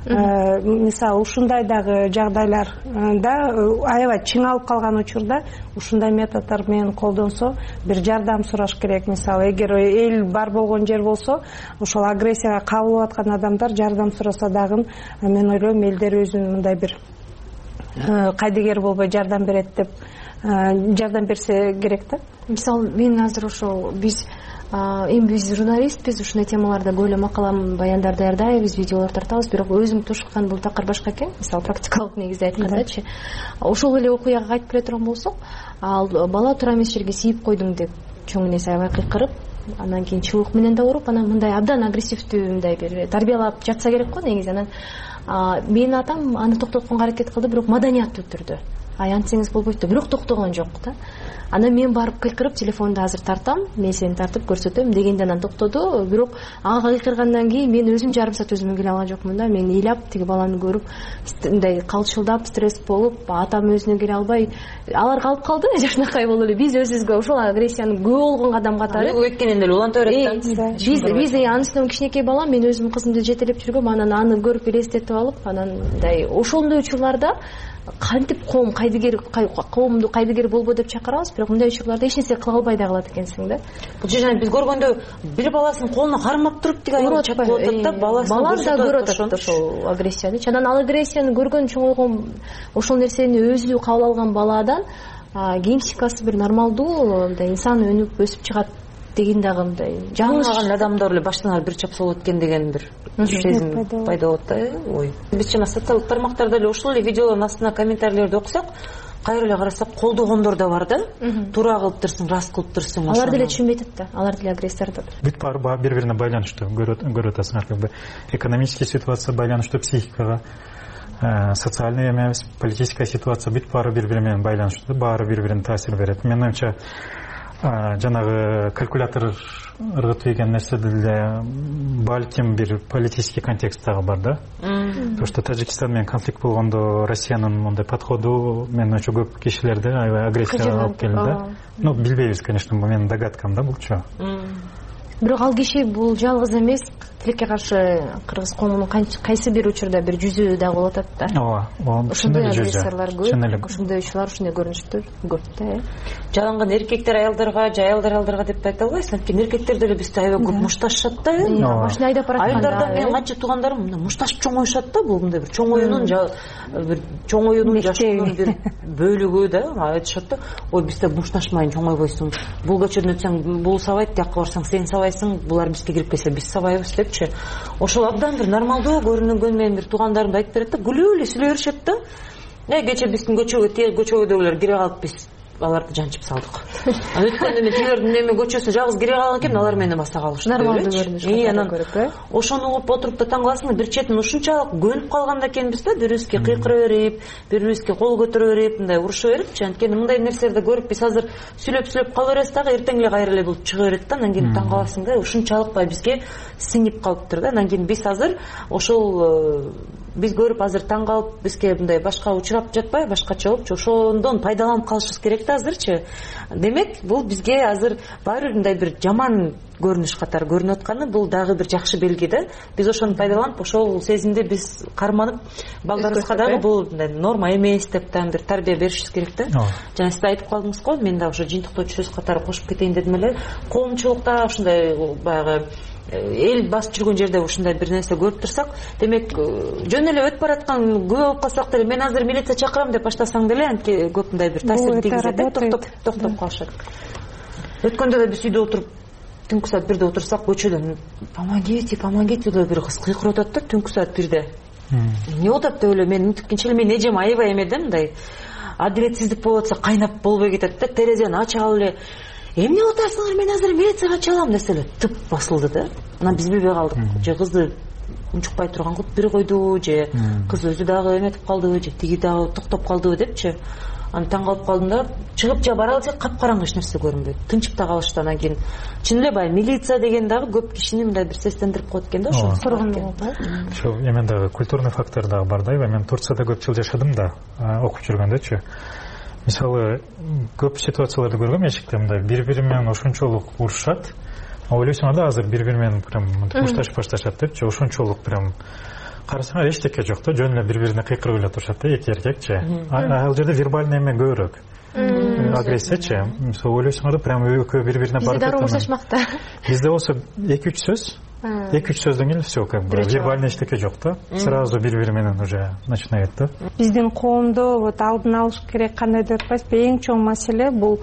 Мисалы ушундай дагы жагдайларда аябай чыңалып калган учурда ушундай методдор менен колдонсо бир жардам сураш керек. Мисалы эгер эл бар болгон жер болсо, ошол агрессияга кабылып аткан адамдар жардам сураса дагы мен ойлойм элдер өзүнүн мындай бир кайдыгер болбой жардам берет деп жардам берсе керек да. Мисалы мен азыр ошол эми биз журналистпиз, ушундай темаларда көп эле макала баяндар даярдайбыз, видеолор тартабыз, бирок өзүм тушкан бул такыр башка экен. Мисалы практикалык негизде айткандачы, ошол эле окуяга кайтып келе турган болсок, ал бала туура эмес жерге siiп койдуң деп чоң энеси аябай кыйкырып, анан кийин чыбык менен да уруп, анан мындай абдан агрессивдүү мындай бир тарбиялап жатса керек го негизи. Анан менин атам аны токтотконго аракет кылды, бирок маданияттуу түрдө. Антсеңиз болбойт да, бирок токтогон жок да. Анан мен барып кыйкырып, телефонду азыр тартам, мен сени тартып көрсөтөм дегенде анан токтоду. Бирок ага кыйкыргандан кийин мен өзүм жарым саат өзүмө келе алган жокмун да. Мен ыйлап тиги баланы көрүп, мындай калчылдап, стресс болуп, атам өзүнө келе албай, алар калып калды, жакшынакай болуп эле. Биз өзүбүзгө ошол агрессияны көп болгон адам катары. Өткөнүндө эле уланта берет да. Биз анысынан кичинекей бала, мен өзүмдүн кызымды жетелеп жүргөм, анан аны көрүп элестетип алып, анан мындай ошондой учурларда кантип коомду кайдыгер болбо деп чакырабыз, бирок мындай учурларда эч нерсе кыла албай да калат экенсиң да. Бул жана биз көргөндө бир баласынын колуна кармап туруп тиги аял чапкылап атат да, баласы да көрүп атат ошол агрессияны. Анан ал агрессияны көргөн чоңойгон ошол нерсени өзү кабыл алган баладан кийин психикасы бир нормалдуу мындай инсан өнүп өсүп чыгат деген дагы мындай жаңылган адамдар эле баштан бир чапса болот экен деген бир сезим пайда болот да. Ой, биз жана социалдык тармактарда эле ошол эле видеолордун астына комментарийлерди окусак, кайра эле карасак колдогондор да бар да. Туура кылыптырсың, раст кылыптырсың. Алар деле түшүнбөй атат да, алар деле агрессордор. Бүт баары бири-бирине байланыштуу көрүп атасыңар, как бы экономический ситуация байланыштуу психикага, социальный эмес, политическая ситуация бүт баары бири-бири менен байланыштуу, баары бири-бирине таасир берет. Менин оюмча жанагы калькулятор ыргытып ийген нерседе деле балким бир политический контекст дагы бар да. То что Тажикстан менен конфликт болгондо Россиянын мындай подходу менин оюмча көп кишилерде аябай агрессия алып келди да. Ну билбейбиз, конечно, бул менин догадкам да булчу. бирок ал киши бул жалгыз эмес, тилекке каршы кыргыз коомунун кайсы бир учурда бир жүзү дагы болуп атат да. ооба, ошондой агрессорлор көп, ошондойчулар, ошондой көрүнүштөр көп да. Жаланган эркектер аялдарга же аялдар деп айта албайсың, анткени эркектер деле бизде аябай көп мушташышат да. Машина айдап баратканда айылдарда менин канча туугандарым мушташып чоңоюшат да, бул мындай бир чоң оюнун жашоонун бир бөлүгү да, айтышат да. Ой, бизде мушташмайын чоңойбойсуң, бул көчөдөн өтсөң бул сабайт, тияка барсаң сен сабайсың, булар бизге кирип келсе биз сабайбыз депчи. Ошол абдан бир нормалдуу көрүнгөн менин бир туугандарым айтып берет да, күлүп эле сүйлөй беришет да. Кечээ биздин көчөгө кире калып биз аларды жанчып салдык. Өткөндө мен тилердин неме көчөсүнө жалгыз кире калган экен, алар мени баса калышты. Нормалдуу көрүнүш. Ошону угуп отуруп да таң каласың, бир четин ушунчалык көнүп калганда экенбиз да, бирибизге кыйкыра берип, бирибизге кол көтөрө берип, мындай уруша берипчи. Анткени мындай нерселерди көрүп биз азыр сүйлөп кала беребиз дагы, эртең эле кайра эле бул чыга берет да. Анан кийин таң каласың да, ушунчалык бизге сиңип калыптыр да. Анан кийин биз азыр ошол биз көрүп азыр таң калып, бизге мындай башка учурап жатпай, башкача болупчу. Ошондон пайдаланып калышыбыз керек да азырчы. Демек, бул бизге азыр баары мындай бир жаман көрүнүш катары көрүнүп атканы, бул дагы бир жакшы белги да. Биз ошону пайдаланып, ошол сезимди биз карманып, балдарыбызга дагы бул норма эмес деп дагы бир тарбия беришибиз керек да. Жана сиз айтып калдыңыз го, мен дагы ошо жыйынтыктоочу сөз катары кошуп кетейин дедим эле. Коомчулукта ушундай баягы эл басып жүргөн жерде ушундай бир нерсе көрүп турсак, демек жөн эле өтүп бараткан күбө болуп калсак деле, мен азыр милиция чакырам деп баштасаң деле, анткени көп мындай бир таасир тийгизет да, токтоп калышат. Өткөндө да биз үйдө отуруп түнкү саат 1де отурсак, көчөдөн помогите деп бир кыз кыйкырып атат да, түнкү саат 1де. Эмне болуп атат деп эле мен мынтипкенче эле, мен эжем аябай эмеде мындай адилетсиздик болуп атса кайнап болбой кетет да, терезени ача алып эле эмне болуп атасыңар, мен азыр милицияга чалам десе эле тып басылды да. Анан биз билбей калдык, же кызды унчукпай турган кылып бере койду, же кыз өзү дагы эметип калдыбы, же тиги дагы токтоп калдыбы депчи. Анан таң калып калдым да, чыгып жа бара алсак капкараңгы, эч нерсе көрүнбөйт, тынчып да калышты. Анан кийин чын эле баягы милиция деген дагы көп кишини мындай бир сестендирип коет экен да, ошо турган. Ошо эмен дагы культурный фактор дагы бар да. Мен Турцияда көп жыл жашадым да, окуп жүргөндөчү. Мисалы, көп ситуацияларды көргөм эшикте, мындай бири-бири менен ошончолук урушат. Ойлойсуң да, азыр бири-бири менен прям мушташып башташат депчи, ошончолук прям карасаңар эчтеке жок да, жөн эле бири-бирине кыйкырып эле турушат да, эки эркекчи. Ал жерде вербальный эме көбүрөөк. Агрессиячы. Мисалы, ойлойсуң да, прям экөө бири-бирине барып Бизде урушмакта. Бизде болсо 2-3 сөз. 2-3 сөздөн кийин все, как бы вербальный эчтеке жок да. Сразу бири-бири менен уже начинает да. Биздин коомдо вот алдын алыш керек кандай деп атпайсызбы, эң чоң маселе бул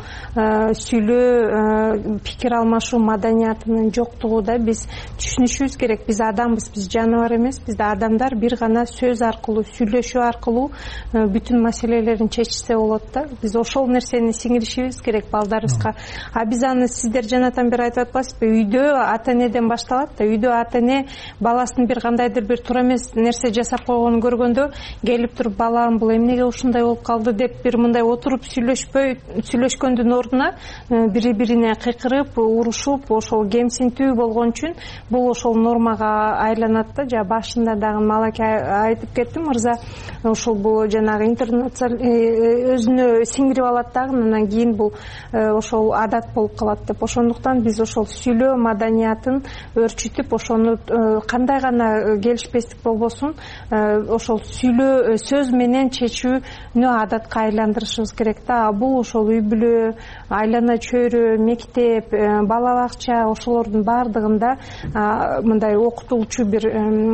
сүйлөө, пикир алмашуу маданиятынын жоктугу да. Биз түшүнүшүбүз керек, биз адамбыз, биз жаныбар эмес, бизде адамдар бир гана сөз аркылуу, сүйлөшүү аркылуу бүтүн маселелерин чечсе болот да. Биз ошол нерсени сиңиришибиз керек балдарыбызга. А биз аны сиздер жанатан бери айтып атпайсызбы, үйдө ата энеден башталат да. Үйдө ата эне баласын бир кандайдыр бир туура эмес нерсе жасап койгонун көргөндө келип туруп, балам бул эмнеге ушундай болуп калды деп бир мындай отуруп сүйлөшкөндүн ордуна бири-бирине кыйкырып, урушуп, ошол кемсинтүү болгон үчүн бул ошол нормага айланат да. Жа башында дагы Малаке айтып кетти мырза, ошол бул жанагы өзүнө сиңирип алат дагы, анан кийин бул ошол адат болуп калат деп. Ошондуктан биз ошол сүйлөө маданиятын өрчүтүп, ошону кандай гана келишпестик болбосун, ошол сүйлөө сөз менен чечүүнү адатка айландырышыбыз керек да. Бул ошол үй бүлө, айлана чөйрө, мектеп, бала бакча, ошолордун баардыгында мындай окутулчу бир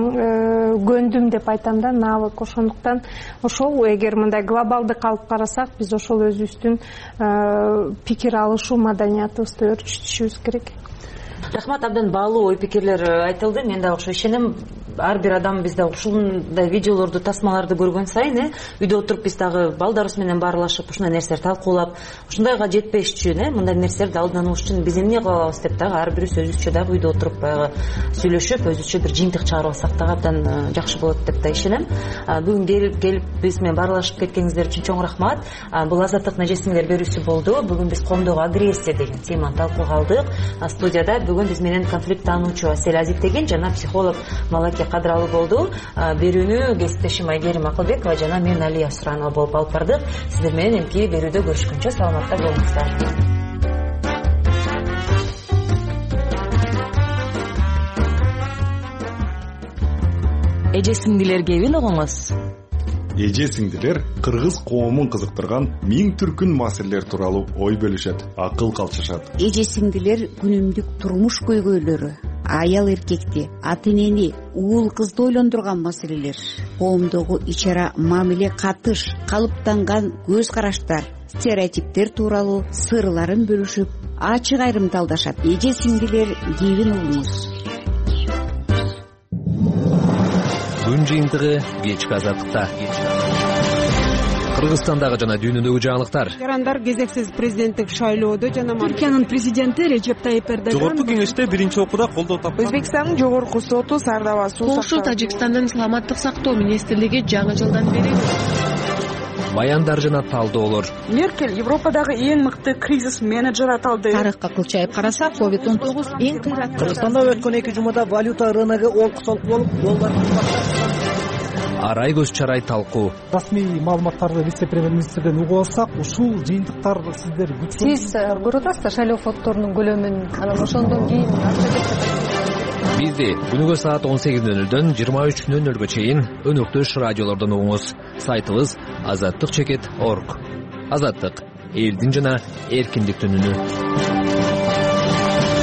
көндүм деп айтам да, навык. Ошондуктан ошол эгер мындай глобалдык алып карасак, биз ошол өзүбүздүн пикир алышуу маданиятыбызды өрчүтүшүбүз керек. Рахмат, абдан баалуу ой пикирлер айтылды. Мен дагы ошо ишенем, ар бир адам бизде ушундай видеолорду, тасмаларды көргөн сайын, үйдө отуруп биз дагы балдарыбыз менен баарлашып, ушундай нерселерди талкуулап, ушундайга жетпеш үчүн, мындай нерселерди алдын алуу үчүн биз эмне кыла алабыз деп дагы ар бирибиз өзүбүзчө дагы үйдө отуруп баягы сүйлөшүп, өзүбүзчө бир жыйынтык чыгарып алсак дагы абдан жакшы болот деп да ишенем. Бүгүн келип биз менен баарлашып кеткениңиздер үчүн чоң рахмат. Бул Азаттык нежесиңер берүүсү болду. Бүгүн биз коомдогу агрессия деген теманы талкууга алдык. Студияда бүгүн биз менен конфликт таануучу Асель Азиттеген жана психолог Малаке Кадыралы болду. Берүүнү кесиптешим Айгерим Акылбекова жана мен Алия Суранова болуп алып бардык. Сиздер менен эмки берүүдө көрүшкөнчө саламатта болуңуздар. эже сиңдилер кебин угуңуз. Эже сиңдилер кыргыз коомун кызыктырган миң түркүн маселелер тууралуу ой бөлүшөт, акыл калчышат. Эже сиңдилер күнүмдүк турмуш көйгөйлөрү, аял эркекти, ата энени, уул кызды ойлондурган маселелер, коомдогу ичара мамиле катыш, калыптанган көз караштар, стереотиптер тууралуу сырларын бөлүшүп, ачык айрымдалдашат. Эже сиңдилер кебин угуңуз. Күн жыйынтыгы кечки азаттыкта. Кыргызстандагы жана дүйнөдөгү жаңылыктар. Ирандар кезексиз президенттик шайлоодо жана Түркиянын президенти Режеп Тайип Эрдоган Жогорку кеңеште биринчи окууда колдоо тапкан. Өзбекстандын жогорку соту Сардава суу Польша Тажикстандын саламаттык сактоо министрлиги жаңы жылдан бери Баяндар жана талдоолор. Меркель Европадагы эң мыкты кризис менеджер аталды. Тарыхка кылчайып карасак, COVID-19 эң кыйраттуу. Кыргызстанда өткөн 2 жумада валюта рыногу олку-солку болуп, доллар Арай көз чарай талкуу. Расмий маалыматтарды вице-премьер-министрден угуп алсак, ушул жыйынтыктар сиздер күчтүү. Сиз көрүп атасыздар шайлоо фонддорунун көлөмүн, анан ошондон кийин Бизди күнүгө саат 18:00дөн 23:00га чейин өнөктөш радиолордон угуңуз. Сайтыбыз azattik.org. Азаттык — элдин жана эркиндиктин үнү.